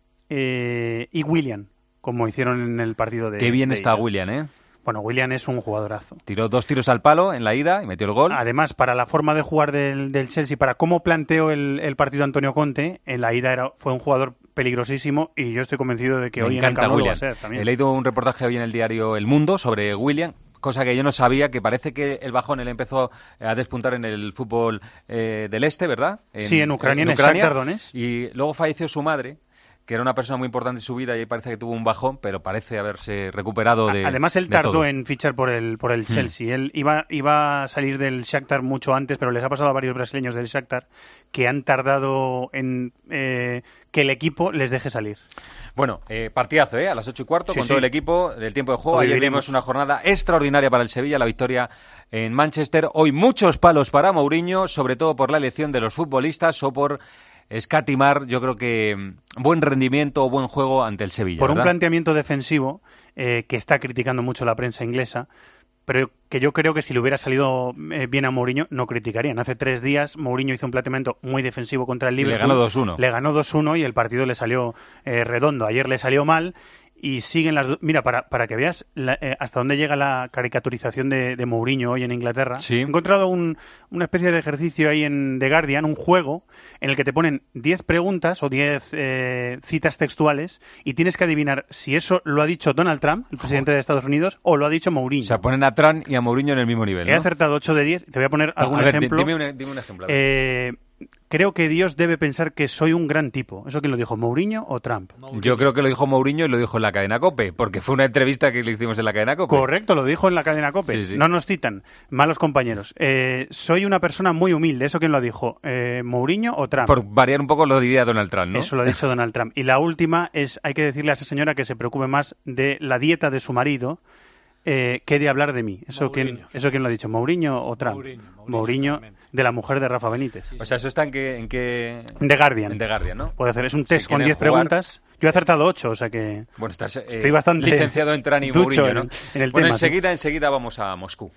eh, y Willian, como hicieron en el partido de... Qué bien de está ida. Willian, ¿eh? Bueno, Willian es un jugadorazo. Tiró dos tiros al palo en la ida y metió el gol. Además, para la forma de jugar del, del Chelsea, para cómo planteó el, el partido Antonio Conte, en la ida era, fue un jugador peligrosísimo y yo estoy convencido de que Me hoy encanta en el Camp Nou lo va Willian. a ser también. He leído un reportaje hoy en el diario El Mundo sobre Willian, cosa que yo no sabía, que parece que el bajón él empezó a despuntar en el fútbol eh, del este, ¿verdad? En, sí, en Ucrania, en, en Ucrania, el Shakhtar Donetsk. Y luego falleció su madre, que era una persona muy importante en su vida y parece que tuvo un bajón, pero parece haberse recuperado de Además, él de tardó todo. en fichar por el por el Chelsea. Hmm. Él iba, iba a salir del Shakhtar mucho antes, pero les ha pasado a varios brasileños del Shakhtar que han tardado en eh, que el equipo les deje salir. Bueno, eh, partidazo, ¿eh? A las ocho y cuarto, sí, con sí. todo el equipo del tiempo de juego. Hoy Ayer veremos. vimos una jornada extraordinaria para el Sevilla, la victoria en Manchester. Hoy muchos palos para Mourinho, sobre todo por la elección de los futbolistas o por escatimar, yo creo que buen rendimiento o buen juego ante el Sevilla. Por ¿verdad? un planteamiento defensivo eh, que está criticando mucho la prensa inglesa, pero que yo creo que si le hubiera salido eh, bien a Mourinho no criticarían. Hace tres días Mourinho hizo un planteamiento muy defensivo contra el Liverpool. Le ganó dos uno. Le ganó dos uno y el partido le salió eh, redondo. Ayer le salió mal y siguen las... Do- Mira, para, para que veas la, eh, hasta dónde llega la caricaturización de, de Mourinho hoy en Inglaterra, sí. he encontrado un, una especie de ejercicio ahí en The Guardian, un juego en el que te ponen diez preguntas o diez eh, citas textuales y tienes que adivinar si eso lo ha dicho Donald Trump, el presidente de Estados Unidos, o lo ha dicho Mourinho. O sea, ponen a Trump y a Mourinho en el mismo nivel, ¿no? He acertado ocho de diez. Te voy a poner algún a ver, ejemplo. Dime un, dime un ejemplo. Eh, creo que Dios debe pensar que soy un gran tipo. ¿Eso quién lo dijo, Mourinho o Trump? Mourinho. Yo creo que lo dijo Mourinho y lo dijo en la cadena COPE, porque fue una entrevista que le hicimos en la cadena COPE. Correcto, lo dijo en la cadena COPE. Sí, sí. No nos citan. Malos compañeros. Eh, soy una persona muy humilde. ¿Eso quién lo dijo? Eh, ¿Mourinho o Trump? Por variar un poco lo diría Donald Trump, ¿no? Eso lo ha dicho Donald Trump. Y la última es, hay que decirle a esa señora que se preocupe más de la dieta de su marido eh, que de hablar de mí. ¿Eso quién, ¿Eso quién lo ha dicho? ¿Mourinho o Trump? Mourinho, Mourinho, Mourinho de la mujer de Rafa Benítez. Sí, o sea, eso está en qué... En qué... The Guardian. En The Guardian, ¿no? Puede hacer. Es un test Si con quieren diez jugar... preguntas. Yo he acertado ocho, o sea que... Bueno, estás eh, estoy bastante licenciado en Trani y ducho Mourinho, ¿no? en, en el bueno, tema. enseguida, ¿sí? enseguida vamos a Moscú.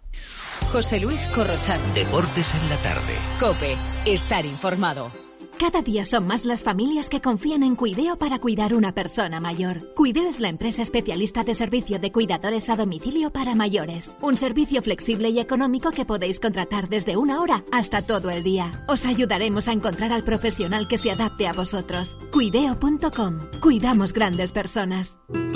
José Luis Corrochano. Deportes en la tarde. COPE. Estar informado. Cada día son más las familias que confían en Cuideo para cuidar una persona mayor. Cuideo es la empresa especialista de servicio de cuidadores a domicilio para mayores. Un servicio flexible y económico que podéis contratar desde una hora hasta todo el día. Os ayudaremos a encontrar al profesional que se adapte a vosotros. Cuideo punto com. Cuidamos grandes personas.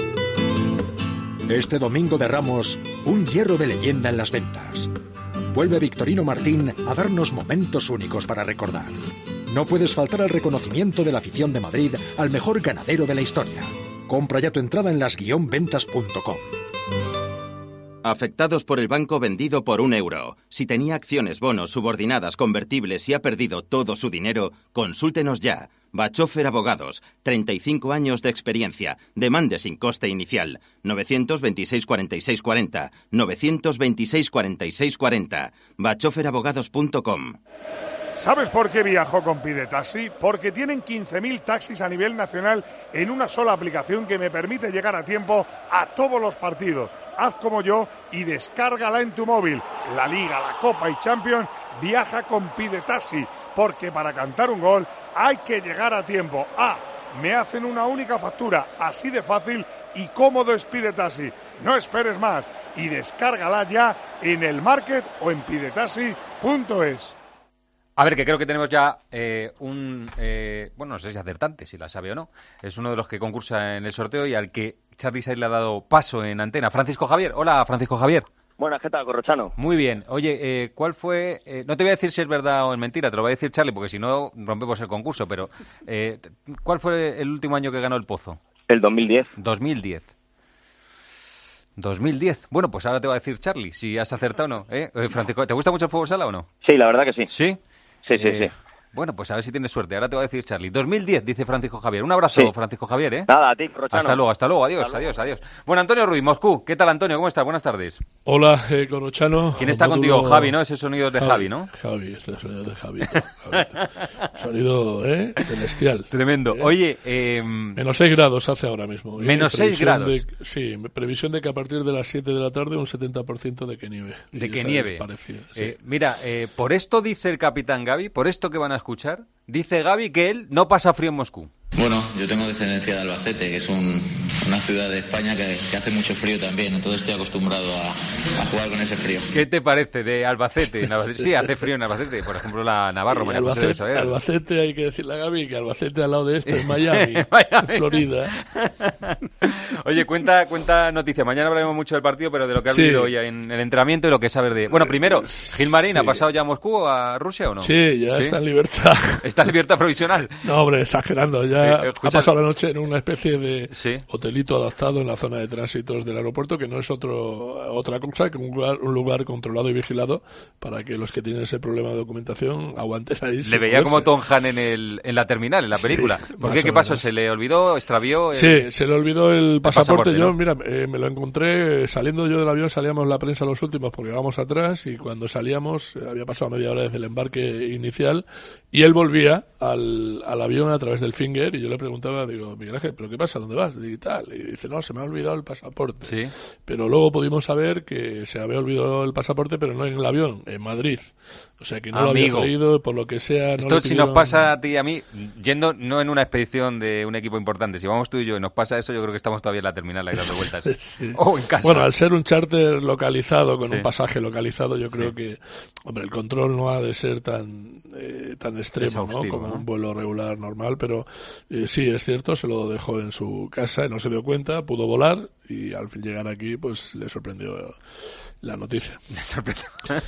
Este domingo de Ramos, un hierro de leyenda en las ventas. Vuelve Victorino Martín a darnos momentos únicos para recordar. No puedes faltar al reconocimiento de la afición de Madrid al mejor ganadero de la historia. Compra ya tu entrada en las guion ventas punto com. Afectados por el banco vendido por un euro. Si tenía acciones, bonos, subordinadas, convertibles y ha perdido todo su dinero, consúltenos ya. Bachofer Abogados, treinta y cinco años de experiencia. Demande sin coste inicial. novecientos veintiséis cuarenta y seis cuarenta. novecientos veintiséis cuarenta y seis cuarenta. bachofer abogados punto com. ¿Sabes por qué viajo con Pide Taxi? Porque tienen quince mil taxis a nivel nacional en una sola aplicación que me permite llegar a tiempo a todos los partidos. Haz como yo y descárgala en tu móvil. La Liga, la Copa y Champions, viaja con Pide Taxi, porque para cantar un gol hay que llegar a tiempo. Ah, me hacen una única factura, así de fácil y cómodo es Pide Taxi. No esperes más y descárgala ya en el Market o en pidetaxi punto es. A ver, que creo que tenemos ya eh, un... Eh, bueno, no sé si acertante, si la sabe o no. Es uno de los que concursa en el sorteo y al que Charly Sainz le ha dado paso en antena. Francisco Javier. Hola, Francisco Javier. Buenas, ¿qué tal, Corrochano? Muy bien. Oye, eh, ¿cuál fue...? Eh, no te voy a decir si es verdad o es mentira, te lo va a decir Charly, porque si no rompemos el concurso, pero eh, ¿cuál fue el último año que ganó el Pozo? El dos mil diez. dos mil diez. dos mil diez. Bueno, pues ahora te va a decir Charly si has acertado o no. ¿eh? Eh, Francisco, ¿te gusta mucho el fútbol sala o no? Sí, la verdad que sí. ¿Sí? Sí, sí, eh, sí. Bueno, pues a ver si tienes suerte. Ahora te va a decir Charly. dos mil diez, dice Francisco Javier. Un abrazo, Sí. Francisco Javier, ¿eh? Nada, a ti, Corrochano. Hasta luego, hasta luego. Adiós, Hasta luego. adiós, adiós. Bueno, Antonio Ruiz, Moscú. ¿Qué tal, Antonio? ¿Cómo estás? Buenas tardes. Hola, eh, Corrochano. ¿Quién está Módulo... contigo? Javi, ¿no? Ese sonido de Javi, Javi ¿no? Javi, este sonido de Javi. Sonido, ¿eh? Celestial. Tremendo. ¿Eh? Oye, eh... menos seis grados hace ahora mismo. ¿eh? Menos seis grados. De, sí, previsión de que a partir de las siete de la tarde un setenta por ciento de que nieve. De que nieve. Parecía, sí. eh, mira, eh, por esto dice el capitán Gavi, por esto que van a escuchar, dice Gavi que él no pasa frío en Moscú. Bueno, yo tengo descendencia de Albacete, que es un, una ciudad de España que, que hace mucho frío también, entonces estoy acostumbrado a, a jugar con ese frío. ¿Qué te parece de Albacete? Albacete? Sí, hace frío en Albacete, por ejemplo la Navarro, María José de Saber. Albacete, hay que decirle a Gaby que Albacete al lado de esto es Miami, Miami. Florida. Oye, cuenta cuenta noticia, mañana hablaremos mucho del partido, pero de lo que ha sí. habido hoy en el entrenamiento y lo que sabes de... Bueno, primero, Gilmarín, sí. ¿ha pasado ya a Moscú o a Rusia o no? Sí, ya ¿Sí? está en libertad. ¿Está en libertad provisional? No, hombre, exagerando, ya eh, ha pasado la noche en una especie de ¿Sí? hotelito adaptado en la zona de tránsitos del aeropuerto, que no es otro otra cosa que un lugar, un lugar controlado y vigilado para que los que tienen ese problema de documentación aguanten ahí. Le veía como Tom Han en, el, en la terminal, en la película. Sí, ¿Por qué? ¿Qué pasó? ¿Se le olvidó, extravió? El... Sí, se le olvidó el pasaporte. El pasaporte yo, ¿no? mira, eh, me lo encontré saliendo yo del avión, salíamos la prensa los últimos porque íbamos atrás y cuando salíamos, eh, había pasado media hora desde el embarque inicial y él volvía al, al avión a través del Finger y yo le preguntaba, digo, Miguel Ángel, ¿pero qué pasa? ¿Dónde vas? Y tal. Y dice, no, se me ha olvidado el pasaporte. Sí. Pero luego pudimos saber que se había olvidado el pasaporte, pero no en el avión, en Madrid. O sea, que no Amigo. lo había traído, por lo que sea... No Esto le si pidieron... nos pasa a ti y a mí, yendo no en una expedición de un equipo importante, si vamos tú y yo y nos pasa eso, yo creo que estamos todavía en la terminal ahí dando vueltas. Sí. O en casa. Bueno, al ser un charter localizado, con sí. un pasaje localizado, yo creo sí. que, hombre, el control no ha de ser tan eh, tan extremo, ¿no? Como ¿no? un vuelo regular normal, pero eh, sí, es cierto, se lo dejó en su casa, no se dio cuenta, pudo volar y al fin llegar aquí, pues le sorprendió la noticia. Me sorprendió.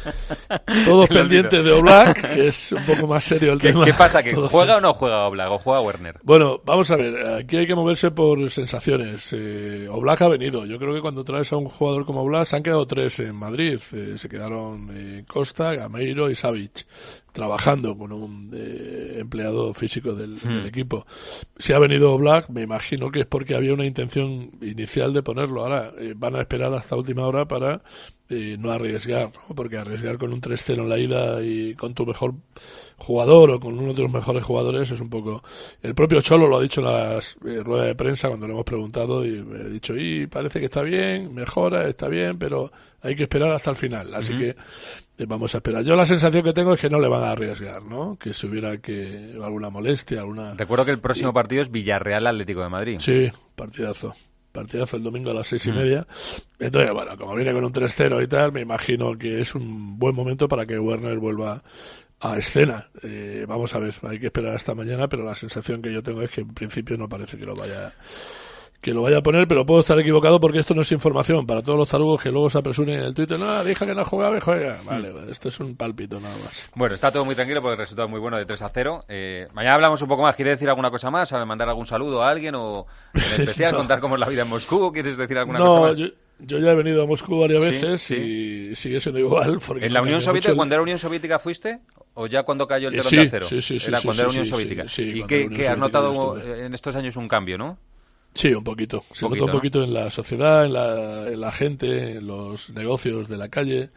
Todos pendientes de Oblak, que es un poco más serio el ¿Qué, tema. ¿Qué pasa? ¿Que Todos juega o no juega Oblak? ¿O juega Werner? Bueno, vamos a ver, aquí hay que moverse por sensaciones. Eh, Oblak ha venido. Yo creo que cuando traes a un jugador como Oblak, se han quedado tres en Madrid. Eh, se quedaron eh, Costa, Gameiro y Savic, trabajando con un eh, empleado físico del, hmm. del equipo. Si ha venido Oblak, me imagino que es porque había una intención inicial de ponerlo. Ahora eh, van a esperar hasta última hora para eh, no arriesgar, ¿no? Porque arriesgar con un tres cero en la ida y con tu mejor jugador o con uno de los mejores jugadores es un poco... El propio Cholo lo ha dicho en las eh, ruedas de prensa cuando le hemos preguntado y me ha dicho, y parece que está bien, mejora, está bien, pero hay que esperar hasta el final. Así uh-huh. que eh, vamos a esperar. Yo la sensación que tengo es que no le van a arriesgar, ¿no? Que si hubiera que alguna molestia, alguna... Recuerdo que el próximo y... partido es Villarreal Atlético de Madrid. Sí, partidazo. Partidazo el domingo a las seis y media. Entonces, bueno, como viene con un tres cero y tal, me imagino que es un buen momento para que Werner vuelva a escena. Eh, vamos a ver, hay que esperar hasta mañana, pero la sensación que yo tengo es que en principio no parece que lo vaya que lo vaya a poner, pero puedo estar equivocado porque esto no es información para todos los tarugos que luego se apresuren en el Twitter. No, deja que no jugaba y juega. Vale, vale, esto es un pálpito nada más. Bueno, está todo muy tranquilo porque el resultado es muy bueno de tres a cero. Eh, mañana hablamos un poco más. ¿Quieres decir alguna cosa más? ¿Mandar algún saludo a alguien o en especial no. contar cómo es la vida en Moscú? ¿Quieres decir alguna no, cosa más? Yo... Yo ya he venido a Moscú varias sí, veces sí. y sigue siendo igual. Porque ¿En la Unión Soviética, mucho... cuando era Unión Soviética fuiste? ¿O ya cuando cayó el telón sí, de acero? Sí, sí, sí. Era sí, cuando sí, era Unión sí, Soviética. Sí, sí, ¿Y qué, qué has notado estuve. en estos años un cambio, no? Sí, un poquito. Se un poquito, nota un poquito ¿no? en la sociedad, en la, en la gente, en los negocios de la calle.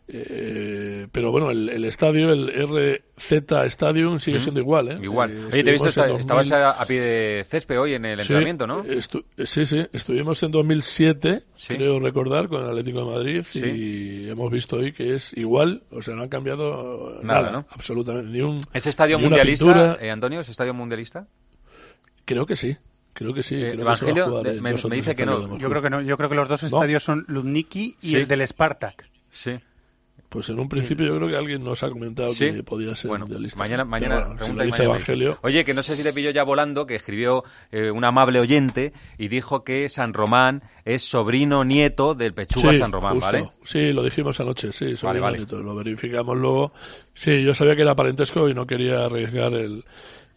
Eh, pero bueno, el, el estadio, el R Z Stadium, sigue ¿Mm? siendo igual. ¿eh? Igual. Eh, Oye, te he visto, está, dos mil... estabas a, a pie de césped hoy en el sí, entrenamiento, ¿no? Estu... Sí, sí. Estuvimos en dos mil siete, ¿sí? creo recordar, con el Atlético de Madrid ¿Sí? y hemos visto hoy que es igual. O sea, no han cambiado nada, nada ¿no? absolutamente. Ni un, ¿Es estadio ni mundialista, eh, Antonio? ¿Es estadio mundialista? Creo que sí. Creo que sí. Eh, creo Evangelio que me, me dice que no. Yo creo que no. Yo creo que los dos estadios ¿No? son Lubniki y sí. el del Spartak. Sí. Pues en un principio yo creo que alguien nos ha comentado ¿Sí? que podía ser bueno, mundialista. Mañana, mañana bueno, pregunta si y dice mañana Evangelio. Oye, que no sé si te pilló ya volando, que escribió eh, un amable oyente y dijo que San Román es sobrino nieto del Pechuga sí, San Román, justo. ¿vale? Sí, lo dijimos anoche, sí, sobrino vale, vale. nieto. Lo verificamos luego. Sí, yo sabía que era parentesco y no quería arriesgar el...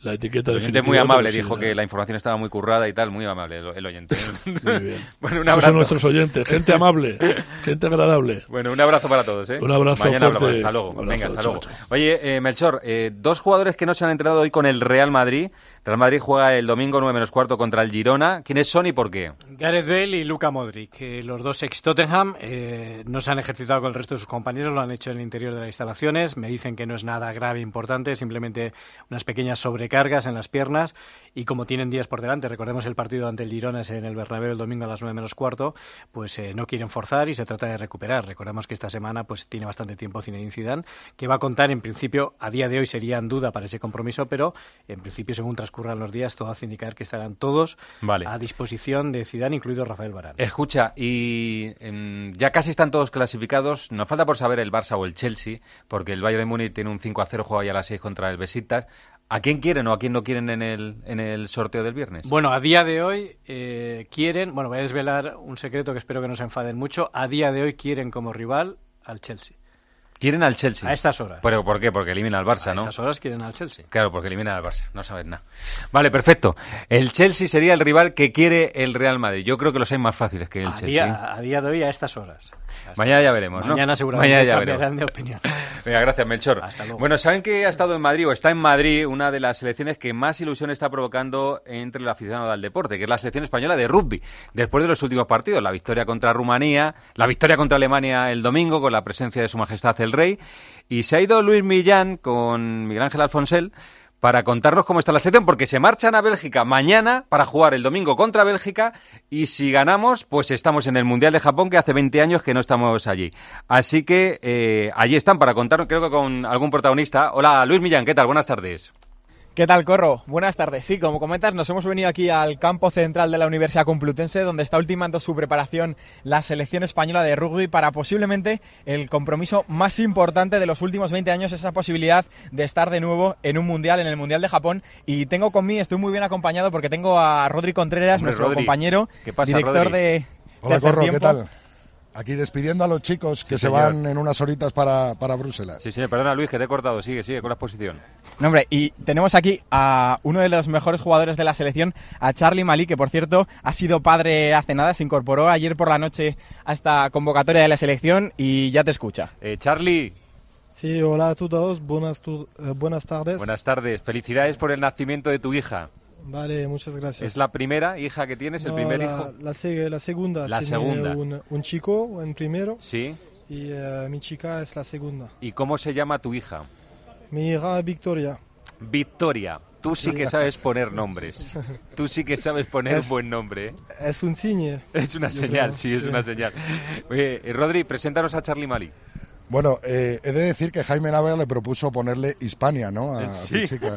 la etiqueta el oyente definitiva. muy amable, sí, dijo no. que la información estaba muy currada y tal, muy amable el, el oyente. Muy bien. Bueno, un Esos abrazo. son nuestros oyentes, gente amable, gente agradable. Bueno, un abrazo para todos, ¿eh? Un abrazo Mañana fuerte. hablamos. Hasta luego. Un abrazo, Venga, hasta chao, luego. chao. Oye, eh, Melchor, eh, dos jugadores que no se han entrenado hoy con el Real Madrid. Real Madrid juega el domingo nueve menos cuarto contra el Girona. ¿Quiénes son y por qué? Gareth Bale y Luka Modric, eh, los dos ex-Tottenham, eh, no se han ejercitado con el resto de sus compañeros, lo han hecho en el interior de las instalaciones. Me dicen que no es nada grave, importante, simplemente unas pequeñas sobrecargas en las piernas. Y como tienen días por delante, recordemos el partido ante el Girona es en el Bernabéu el domingo a las nueve menos cuarto, pues eh, no quieren forzar y se trata de recuperar. Recordemos que esta semana pues tiene bastante tiempo Zinedine Zidane, que va a contar en principio, a día de hoy sería en duda para ese compromiso, pero en principio según transcurran los días todo hace indicar que estarán todos Vale. a disposición de Zidane, incluido Rafael Varane. Escucha, y em, ya casi están todos clasificados. Nos falta por saber el Barça o el Chelsea, porque el Bayern de Múnich tiene un cinco a cero, juega ya a las seis contra el Besiktas. ¿A quién quieren o a quién no quieren en el, en el sorteo del viernes? Bueno, a día de hoy eh, quieren, bueno, voy a desvelar un secreto que espero que no se enfaden mucho, a día de hoy quieren como rival al Chelsea. Quieren al Chelsea. A estas horas. ¿Pero por qué? Porque elimina al Barça, A ¿no? estas horas quieren al Chelsea. Claro, porque elimina al Barça, no sabes nada. Vale, perfecto. El Chelsea sería el rival que quiere el Real Madrid. Yo creo que los hay más fáciles que el A Chelsea. día, a día de hoy, a estas horas. Hasta Mañana ya veremos, ¿no? Mañana seguramente Mañana ya cambiarán veremos. de opinión. Venga, gracias, Melchor. Hasta luego. Bueno, ¿saben que ha estado en Madrid o está en Madrid una de las selecciones que más ilusión está provocando entre el aficionado al deporte, que es la selección española de rugby? Después de los últimos partidos, la victoria contra Rumanía, la victoria contra Alemania el domingo con la presencia de Su Majestad el Rey, y se ha ido Luis Millán con Miguel Ángel Alfonsel para contarnos cómo está la selección, porque se marchan a Bélgica mañana para jugar el domingo contra Bélgica y si ganamos, pues estamos en el Mundial de Japón, que hace veinte años que no estamos allí. Así que eh, allí están para contarnos, creo que con algún protagonista. Hola, Luis Millán, ¿qué tal? Buenas tardes. ¿Qué tal, Corro? Buenas tardes. Sí, como comentas, nos hemos venido aquí al campo central de la Universidad Complutense, donde está ultimando su preparación la selección española de rugby para posiblemente el compromiso más importante de los últimos veinte años, esa posibilidad de estar de nuevo en un mundial, en el Mundial de Japón. Y tengo conmigo, estoy muy bien acompañado porque tengo a Rodri Contreras, Hombre, nuestro Rodri. compañero, ¿Qué pasa, director Rodri? de... Hola, de Corro, ¿qué Tiempo. tal? Aquí despidiendo a los chicos que Sí, se señor. van en unas horitas para, para Bruselas. Sí, sí, perdona, Luis, que te he cortado. Sigue, sigue con la exposición. No, hombre, y tenemos aquí a uno de los mejores jugadores de la selección, a Charlie Malí, que por cierto ha sido padre hace nada, se incorporó ayer por la noche a esta convocatoria de la selección y ya te escucha. Eh, Charlie. Sí, hola a todos, buenas, tu- eh, buenas tardes. Buenas tardes. Felicidades por el nacimiento de tu hija. Vale, muchas gracias. ¿Es la primera hija que tienes, el No, primer la, hijo? La, se- la segunda. La Tiene segunda. Un, un chico en primero Sí. y eh, mi chica es la segunda. ¿Y cómo se llama tu hija? Mi hija Victoria. Victoria. Tú sí, Sí. que sabes poner nombres. Tú sí que sabes poner Es- buen nombre. ¿eh? Es un ciñe. Es una Yo señal, creo, sí, es sí. una señal. Oye, eh, Rodri, preséntanos a Charlie Malí. Bueno, eh, he de decir que Jaime Navia le propuso ponerle Hispania, ¿no? A Sí. tu chica.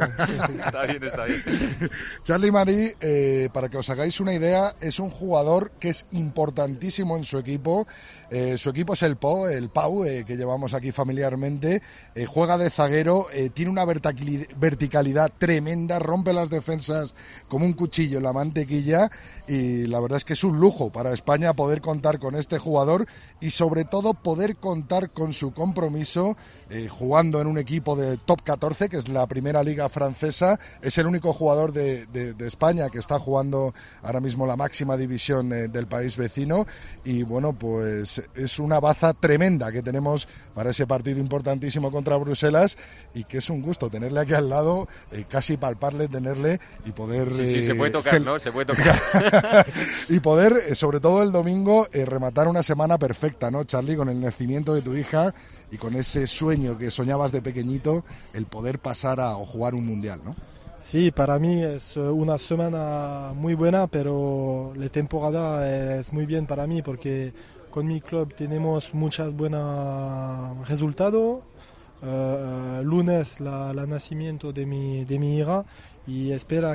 Está bien, está bien. Charlie Marí, eh, para que os hagáis una idea, es un jugador que es importantísimo en su equipo. Eh, su equipo es el P O, el Pau, eh, que llevamos aquí familiarmente. Eh, juega de zaguero, eh, tiene una verticali- verticalidad tremenda, rompe las defensas como un cuchillo en la mantequilla. Y la verdad es que es un lujo para España poder contar con este jugador y sobre todo poder contar con su compromiso eh, jugando en un equipo de top catorce, que es la primera liga francesa. Es el único jugador de, de- de España que está jugando ahora mismo la máxima división eh, del país vecino y bueno, pues es una baza tremenda que tenemos para ese partido importantísimo contra Bruselas y que es un gusto tenerle aquí al lado, eh, casi palparle, tenerle y poder... Sí, sí, se eh, puede tocar, cel- ¿no? Se puede tocar. y poder, eh, sobre todo el domingo, eh, rematar una semana perfecta, ¿no, Charlie? Con el nacimiento de tu hija y con ese sueño que soñabas de pequeñito, el poder pasar a o jugar un mundial, ¿no? Sí, para mí es eh, una semana muy buena, pero la temporada es muy bien para mí porque con mi club tenemos muchos buenos resultados. Eh, lunes la, la nacimiento de mi, de mi hija y espera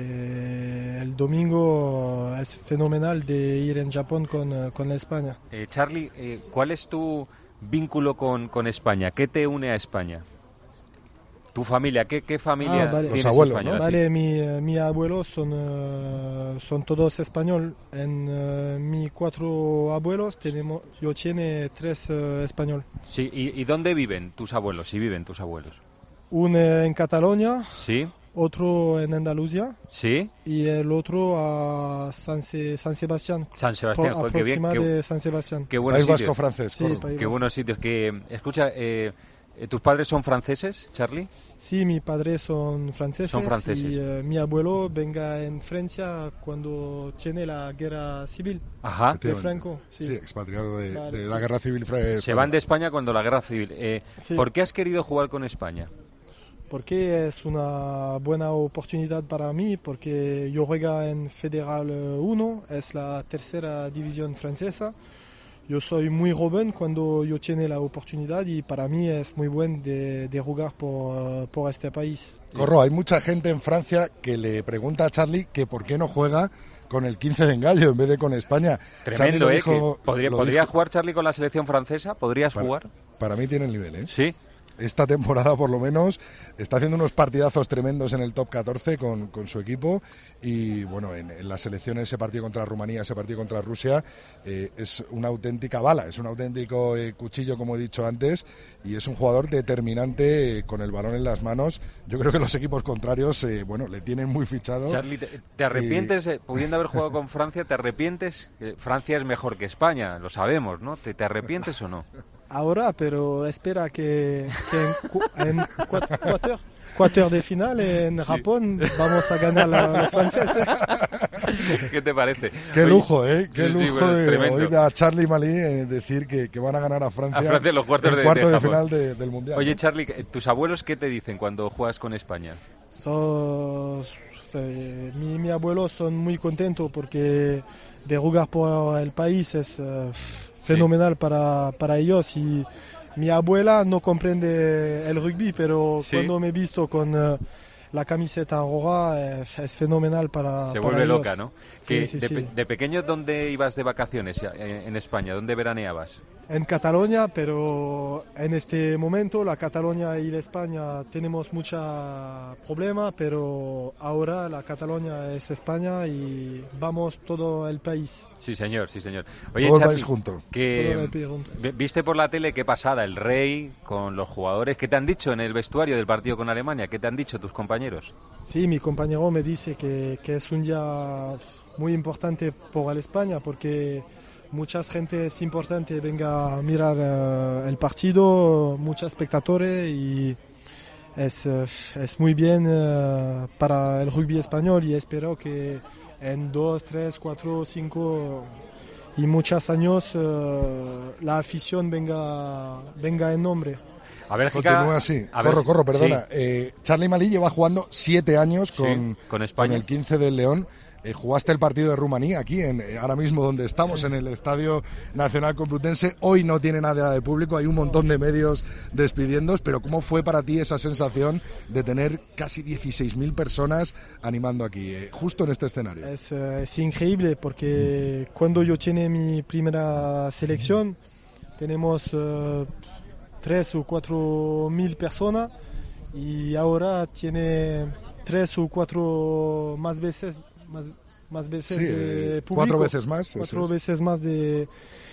que el domingo es fenomenal de ir en Japón con, eh, con la España. Eh, Charlie, eh, ¿cuál es tu vínculo con, con España? ¿Qué te une a España? ¿Tu familia? ¿Qué, qué familia Ah, vale. tienes Los abuelos, española? Vale, Sí. mi, eh, mi abuelos son, eh, son todos españoles. En eh, mis cuatro abuelos tenemos, yo tiene tres eh, españoles. Sí, ¿y, y dónde viven tus abuelos? Si viven tus abuelos. Uno en Cataluña, Sí. otro en Andalucía. Sí. Y el otro a San, Se- San Sebastián. San Sebastián, por, joder, qué bien, aproxima qué- de San Sebastián. Qué buenos País sitios. Vasco francés. Sí, correcto. País Qué Vasco. buenos sitios. Que, escucha, eh, ¿tus padres son franceses, Charlie? Sí, mis padres son franceses. Son franceses. Y eh, mi abuelo venga en Francia cuando tiene la guerra civil. Ajá. De Franco. Sí, Sí, expatriado de, Vale, de sí. la guerra civil. fra- Se van de España cuando la guerra civil. Eh, Sí. ¿Por qué has querido jugar con España? Porque es una buena oportunidad para mí, porque yo juego en Federal uno, es la tercera división francesa. Yo soy muy joven cuando yo tiene la oportunidad y para mí es muy bueno de, de jugar por, por este país. Corro, hay mucha gente en Francia que le pregunta a Charlie que por qué no juega con el quince de Engallo en vez de con España. Charlie Tremendo, lo ¿eh? dijo- Que ¿Podría, lo ¿podría dijo- jugar Charlie con la selección francesa? ¿Podrías Para- jugar? Para mí tiene el nivel, ¿eh? Sí. Esta temporada, por lo menos, está haciendo unos partidazos tremendos en el top catorce con, con su equipo. Y bueno, en, en las selecciones, ese partido contra Rumanía, ese partido contra Rusia, eh, es una auténtica bala, es un auténtico eh, cuchillo, como he dicho antes. Y es un jugador determinante eh, con el balón en las manos. Yo creo que los equipos contrarios, eh, bueno, le tienen muy fichado. Charlie, ¿te, te arrepientes, eh, pudiendo haber jugado con Francia, te arrepientes? Eh, Francia es mejor que España, lo sabemos, ¿no? ¿Te, te arrepientes o no? Ahora, pero espera que, que en, cu- en cuat- cuatro, cuatro de final en Sí. Japón vamos a ganar a los franceses. ¿Qué te parece? Qué Oye, lujo, ¿eh? Qué sí, sí, lujo bueno, de tremendo. oír a Charlie Malí eh, decir que, que van a ganar a Francia, A Francia en los cuartos en de, cuarto de de Japón. final de- del Mundial. Oye, ¿no? Charlie, ¿tus abuelos qué te dicen cuando juegas con España? Sos- eh, mi, mi abuelo son muy contentos porque de jugar por el país es eh, fenomenal para, para ellos y mi abuela no comprende el rugby, pero Sí. cuando me he visto con eh, la camiseta roja eh, es fenomenal para Se para vuelve ellos. loca, ¿no? Sí, Que sí, de, sí. pe- de pequeño, ¿dónde ibas de vacaciones eh, en España? ¿Dónde veraneabas? En Cataluña, pero en este momento la Cataluña y la España tenemos mucho problema, pero ahora la Cataluña es España y vamos todo el país. Sí, señor, sí, señor. Todo el país junto. Que, Todo el país junto. vi- ¿Viste por la tele qué pasada? El Rey con los jugadores. ¿Qué te han dicho en el vestuario del partido con Alemania? ¿Qué te han dicho tus compañeros? Sí, mi compañero me dice que, que es un día muy importante para la España porque mucha gente es importante venga a mirar eh, el partido, muchos espectadores y es, eh, es muy bien eh, para el rugby español y espero que en dos, tres, cuatro, cinco y muchos años eh, la afición venga, venga en nombre. A Bélgica, Continúa así. a Corro, Bélgica- corro, perdona. sí. Eh, Charlie Malí lleva jugando siete años Sí, con, con España. el quince del León. Eh, jugaste el partido de Rumanía aquí, en, eh, ahora mismo donde estamos, en el Estadio Nacional Complutense. Hoy no tiene nada de público, hay un montón de medios despidiéndose, pero ¿cómo fue para ti esa sensación de tener casi dieciséis mil personas animando aquí, eh, justo en este escenario? Es, eh, es increíble porque cuando yo tenía mi primera selección tenemos eh, tres o cuatro mil personas y ahora tiene tres o cuatro más veces más, más veces Sí, de eh, público, cuatro veces más, eso cuatro es. veces más de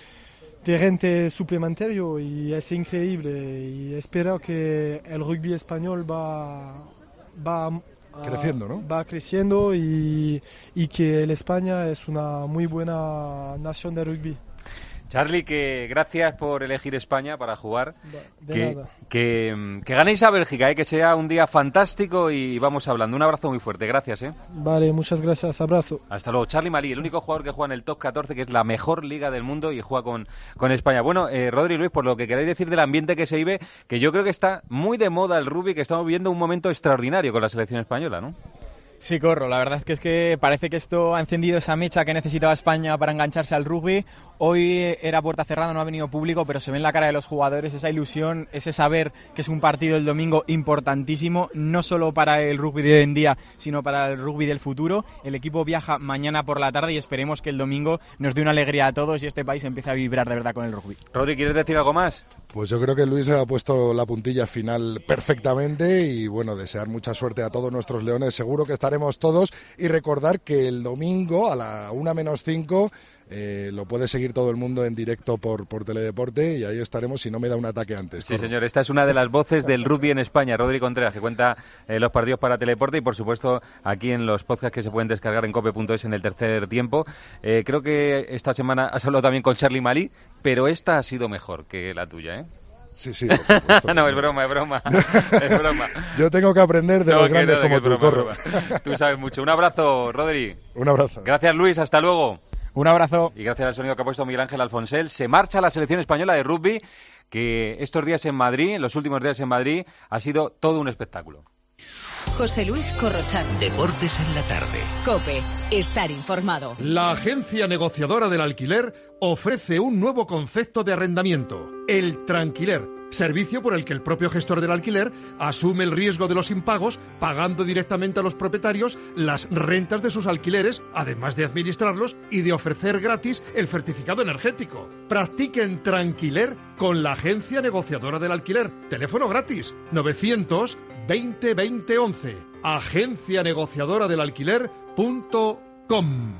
de gente suplementario y es increíble y espero que el rugby español va va a- Creciendo, ¿no? va creciendo y, y que el España es una muy buena nación de rugby. Charlie, que gracias por elegir España para jugar. de que, nada. que, mm, que ganéis a Bélgica, eh, que sea un día fantástico y vamos hablando. Un abrazo muy fuerte, gracias. Eh. Vale, muchas gracias, abrazo. Hasta luego. Charlie Malí, el único jugador que juega en el top catorce, que es la mejor liga del mundo y juega con, con España. Bueno, eh, Rodri, Luis, por lo que queréis decir del ambiente que se vive, que yo creo que está muy de moda el rugby, que estamos viviendo un momento extraordinario con la selección española, ¿no? Sí, Corro, la verdad es que es que parece que esto ha encendido esa mecha que necesitaba España para engancharse al rugby. Hoy era puerta cerrada, no ha venido público, pero se ve en la cara de los jugadores esa ilusión, ese saber que es un partido el domingo importantísimo, no solo para el rugby de hoy en día, sino para el rugby del futuro. El equipo viaja mañana por la tarde y esperemos que el domingo nos dé una alegría a todos y este país empiece a vibrar de verdad con el rugby. Rodri, ¿quieres decir algo más? Pues yo creo que Luis ha puesto la puntilla final perfectamente y bueno, desear mucha suerte a todos nuestros leones, seguro que estaremos todos y recordar que el domingo a la una menos cinco eh, lo puede seguir todo el mundo en directo por, por Teledeporte y ahí estaremos si no me da un ataque antes. Sí, Corro. señor, esta es una de las voces del rugby en España, Rodri Contreras, que cuenta eh, los partidos para Teledeporte y, por supuesto, aquí en los podcasts que se pueden descargar en cope punto es en el tercer tiempo. Eh, creo que esta semana has hablado también con Charly Malí, pero esta ha sido mejor que la tuya, ¿eh? Sí, sí, por supuesto. No, es broma, es broma, es broma. Yo tengo que aprender de No, los que grandes no, como que tú, broma, Corro. broma. Tú sabes mucho. Un abrazo, Rodri. Un abrazo. Gracias, Luis, hasta luego. Un abrazo. Y gracias al sonido que ha puesto Miguel Ángel Alfonsel. Se marcha la selección española de rugby, que estos días en Madrid, en los últimos días en Madrid, ha sido todo un espectáculo. José Luis Corrochano. Deportes en la tarde. COPE. Estar informado. La agencia negociadora del alquiler ofrece un nuevo concepto de arrendamiento, el tranquiler, servicio por el que el propio gestor del alquiler asume el riesgo de los impagos, pagando directamente a los propietarios las rentas de sus alquileres, además de administrarlos y de ofrecer gratis el certificado energético. Practiquen tranquiler con la agencia negociadora del alquiler. Teléfono gratis novecientos veinte veinte once. agencia negociadora del alquiler punto com.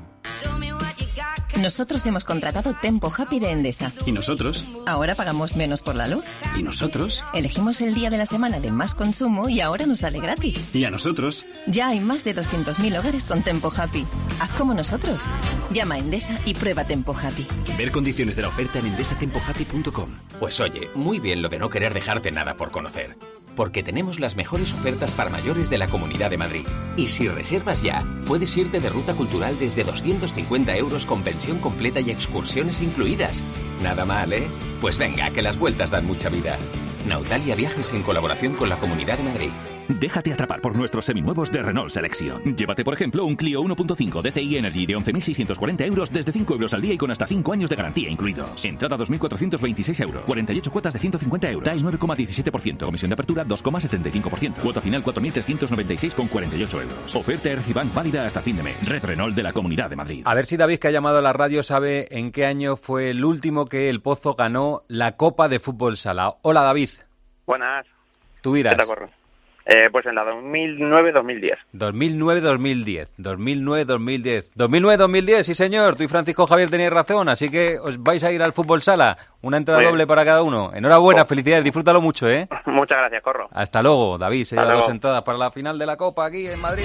Nosotros hemos contratado Tempo Happy de Endesa. ¿Y nosotros? Ahora pagamos menos por la luz. ¿Y nosotros? Elegimos el día de la semana de más consumo y ahora nos sale gratis. ¿Y a nosotros? Ya hay más de doscientos mil hogares con Tempo Happy. Haz como nosotros. Llama a Endesa y prueba Tempo Happy. Ver condiciones de la oferta en endesa tempo happy punto com. Pues oye, muy bien lo de no querer dejarte nada por conocer. Porque tenemos las mejores ofertas para mayores de la Comunidad de Madrid. Y si reservas ya, puedes irte de ruta cultural desde doscientos cincuenta euros con pensión completa y excursiones incluidas. Nada mal, ¿eh? Pues venga, que las vueltas dan mucha vida. Nautalia Viajes en colaboración con la Comunidad de Madrid. Déjate atrapar por nuestros seminuevos de Renault Selection. Llévate, por ejemplo, un Clio uno punto cinco D C I Energy de once mil seiscientos cuarenta euros desde cinco euros al día y con hasta cinco años de garantía incluidos. Entrada dos mil cuatrocientos veintiséis euros. cuarenta y ocho cuotas de ciento cincuenta euros. T A E nueve coma diecisiete por ciento. Comisión de apertura dos coma setenta y cinco por ciento. Cuota final cuatro mil trescientos noventa y seis con cuarenta y ocho euros. Oferta Ercibank válida hasta fin de mes. Red Renault de la Comunidad de Madrid. A ver si David, que ha llamado a la radio, sabe en qué año fue el último que el Pozo ganó la Copa de Fútbol Sala. Hola, David. Buenas. Tú dirás. ¿Qué te ocurre? Eh, pues en la dos mil nueve dos mil diez. dos mil nueve dos mil diez. dos mil nueve dos mil diez. dos mil nueve dos mil diez, sí señor. Tú y Francisco Javier tenéis razón, así que os vais a ir al fútbol sala. Una entrada Muy doble bien. para cada uno. Enhorabuena, Oh. felicidades, disfrútalo mucho, ¿eh? Muchas gracias, Corro. Hasta luego, David. Se Hasta lleva dos luego. entradas para la final de la Copa aquí en Madrid.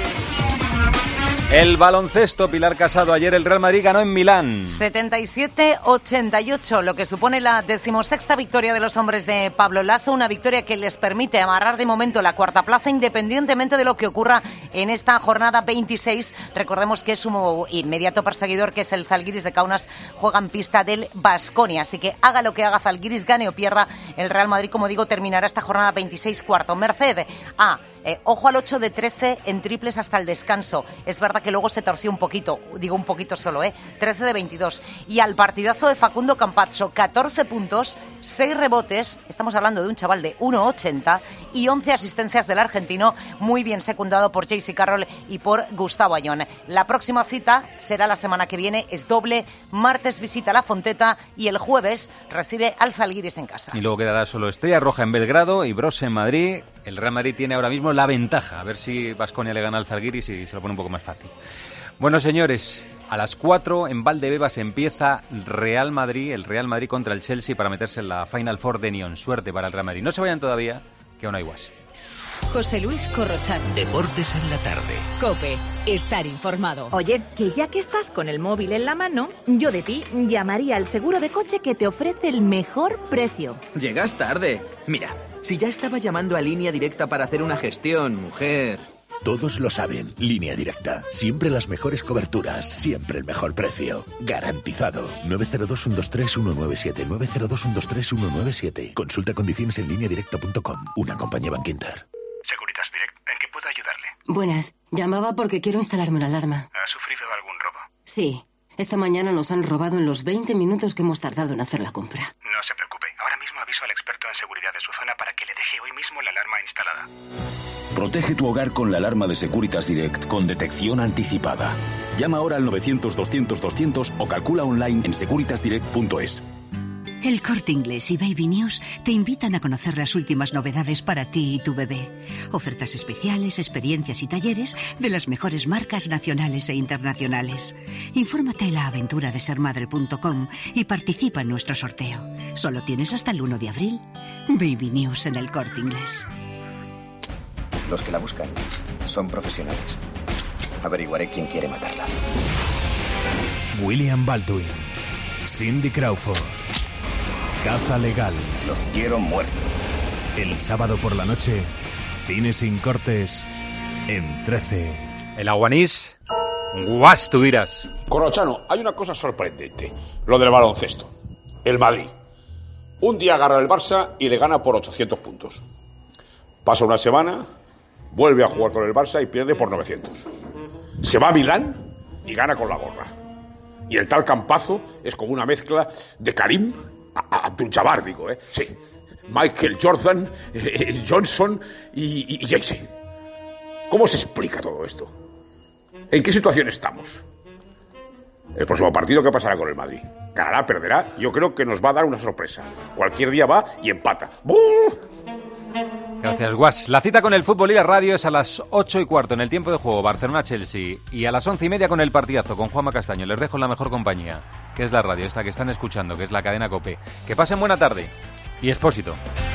El baloncesto, Pilar Casado. Ayer el Real Madrid ganó en Milán. setenta y siete ochenta y ocho, lo que supone la decimosexta victoria de los hombres de Pablo Lasso, una victoria que les permite amarrar de momento la cuarta plaza independientemente de lo que ocurra en esta jornada veintiséis. Recordemos que su inmediato perseguidor, que es el Zalgiris de Kaunas, juega en pista del Baskonia, así que haga lo que haga Zalgiris, gane o pierda, el Real Madrid, como digo, terminará esta jornada veintiséis cuarto. Merced a Eh, ojo al ocho de trece en triples hasta el descanso. Es verdad que luego se torció un poquito, digo un poquito solo, ¿eh? trece de veintidós. Y al partidazo de Facundo Campazzo, catorce puntos, seis rebotes. Estamos hablando de un chaval de uno ochenta y once asistencias del argentino, muy bien secundado por J C Carroll y por Gustavo Ayón. La próxima cita será la semana que viene, es doble. Martes visita La Fonteta y el jueves recibe al Zalgiris en casa. Y luego quedará solo Estrella Roja en Belgrado y Bros en Madrid. El Real Madrid tiene ahora mismo la ventaja. A ver si Baskonia le gana al Zalgiris y se lo pone un poco más fácil. Bueno, señores, a las cuatro en Valdebebas empieza Real Madrid, el Real Madrid contra el Chelsea para meterse en la Final Four de Nyon. Suerte para el Real Madrid. No se vayan todavía, que aún hay guas. José Luis Corrochano. Deportes en la tarde. COPE. Estar informado. Oye, que ya que estás con el móvil en la mano, yo de ti llamaría al seguro de coche que te ofrece el mejor precio. Llegas tarde. Mira, si ya estaba llamando a Línea Directa para hacer una gestión, mujer. Todos lo saben, Línea Directa. Siempre las mejores coberturas, siempre el mejor precio. Garantizado. nueve cero dos, uno dos tres, uno nueve siete. nueve cero dos, uno dos tres, uno nueve siete. Consulta condiciones en línea directa punto com. Una compañía Bankinter. Securitas Direct, ¿en qué puedo ayudarle? Buenas, llamaba porque quiero instalarme una alarma. ¿Ha sufrido algún robo? Sí, esta mañana nos han robado en los veinte minutos que hemos tardado en hacer la compra. No se preocupe, ahora mismo aviso al experto en seguridad de su zona para que le deje hoy mismo la alarma instalada. Protege tu hogar con la alarma de Securitas Direct con detección anticipada. Llama ahora al novecientos, doscientos, doscientos o calcula online en securitas direct punto es. El Corte Inglés y Baby News te invitan a conocer las últimas novedades para ti y tu bebé. Ofertas especiales, experiencias y talleres de las mejores marcas nacionales e internacionales. Infórmate en la aventura de ser madre punto com y participa en nuestro sorteo. Solo tienes hasta el uno de abril. Baby News en el Corte Inglés. Los que la buscan son profesionales. Averiguaré quién quiere matarla. William Baldwin, Cindy Crawford, Caza Legal. Los quiero muertos. El sábado por la noche, Cine sin cortes, en trece. El aguanís, guas, tú dirás. Corrochano, hay una cosa sorprendente. Lo del baloncesto. El Madrid. Un día agarra el Barça y le gana por ochocientos puntos. Pasa una semana, vuelve a jugar con el Barça y pierde por novecientos. Se va a Milán y gana con la gorra. Y el tal Campazo es como una mezcla de Karim a Abdul-Jabbar, digo, ¿eh? Sí. Michael Jordan, eh, Johnson y, y, y Jay-Z. ¿Cómo se explica todo esto? ¿En qué situación estamos? El próximo partido, ¿qué pasará con el Madrid? ¿Ganará, perderá? Yo creo que nos va a dar una sorpresa. Cualquier día va y empata. ¡Bú! Gracias, Guas. La cita con el fútbol y la radio es a las ocho y cuarto en el tiempo de juego Barcelona-Chelsea y a las once y media con el partidazo con Juanma Castaño. Les dejo en la mejor compañía, que es la radio, esta que están escuchando, que es la cadena COPE. Que pasen buena tarde y Expósito.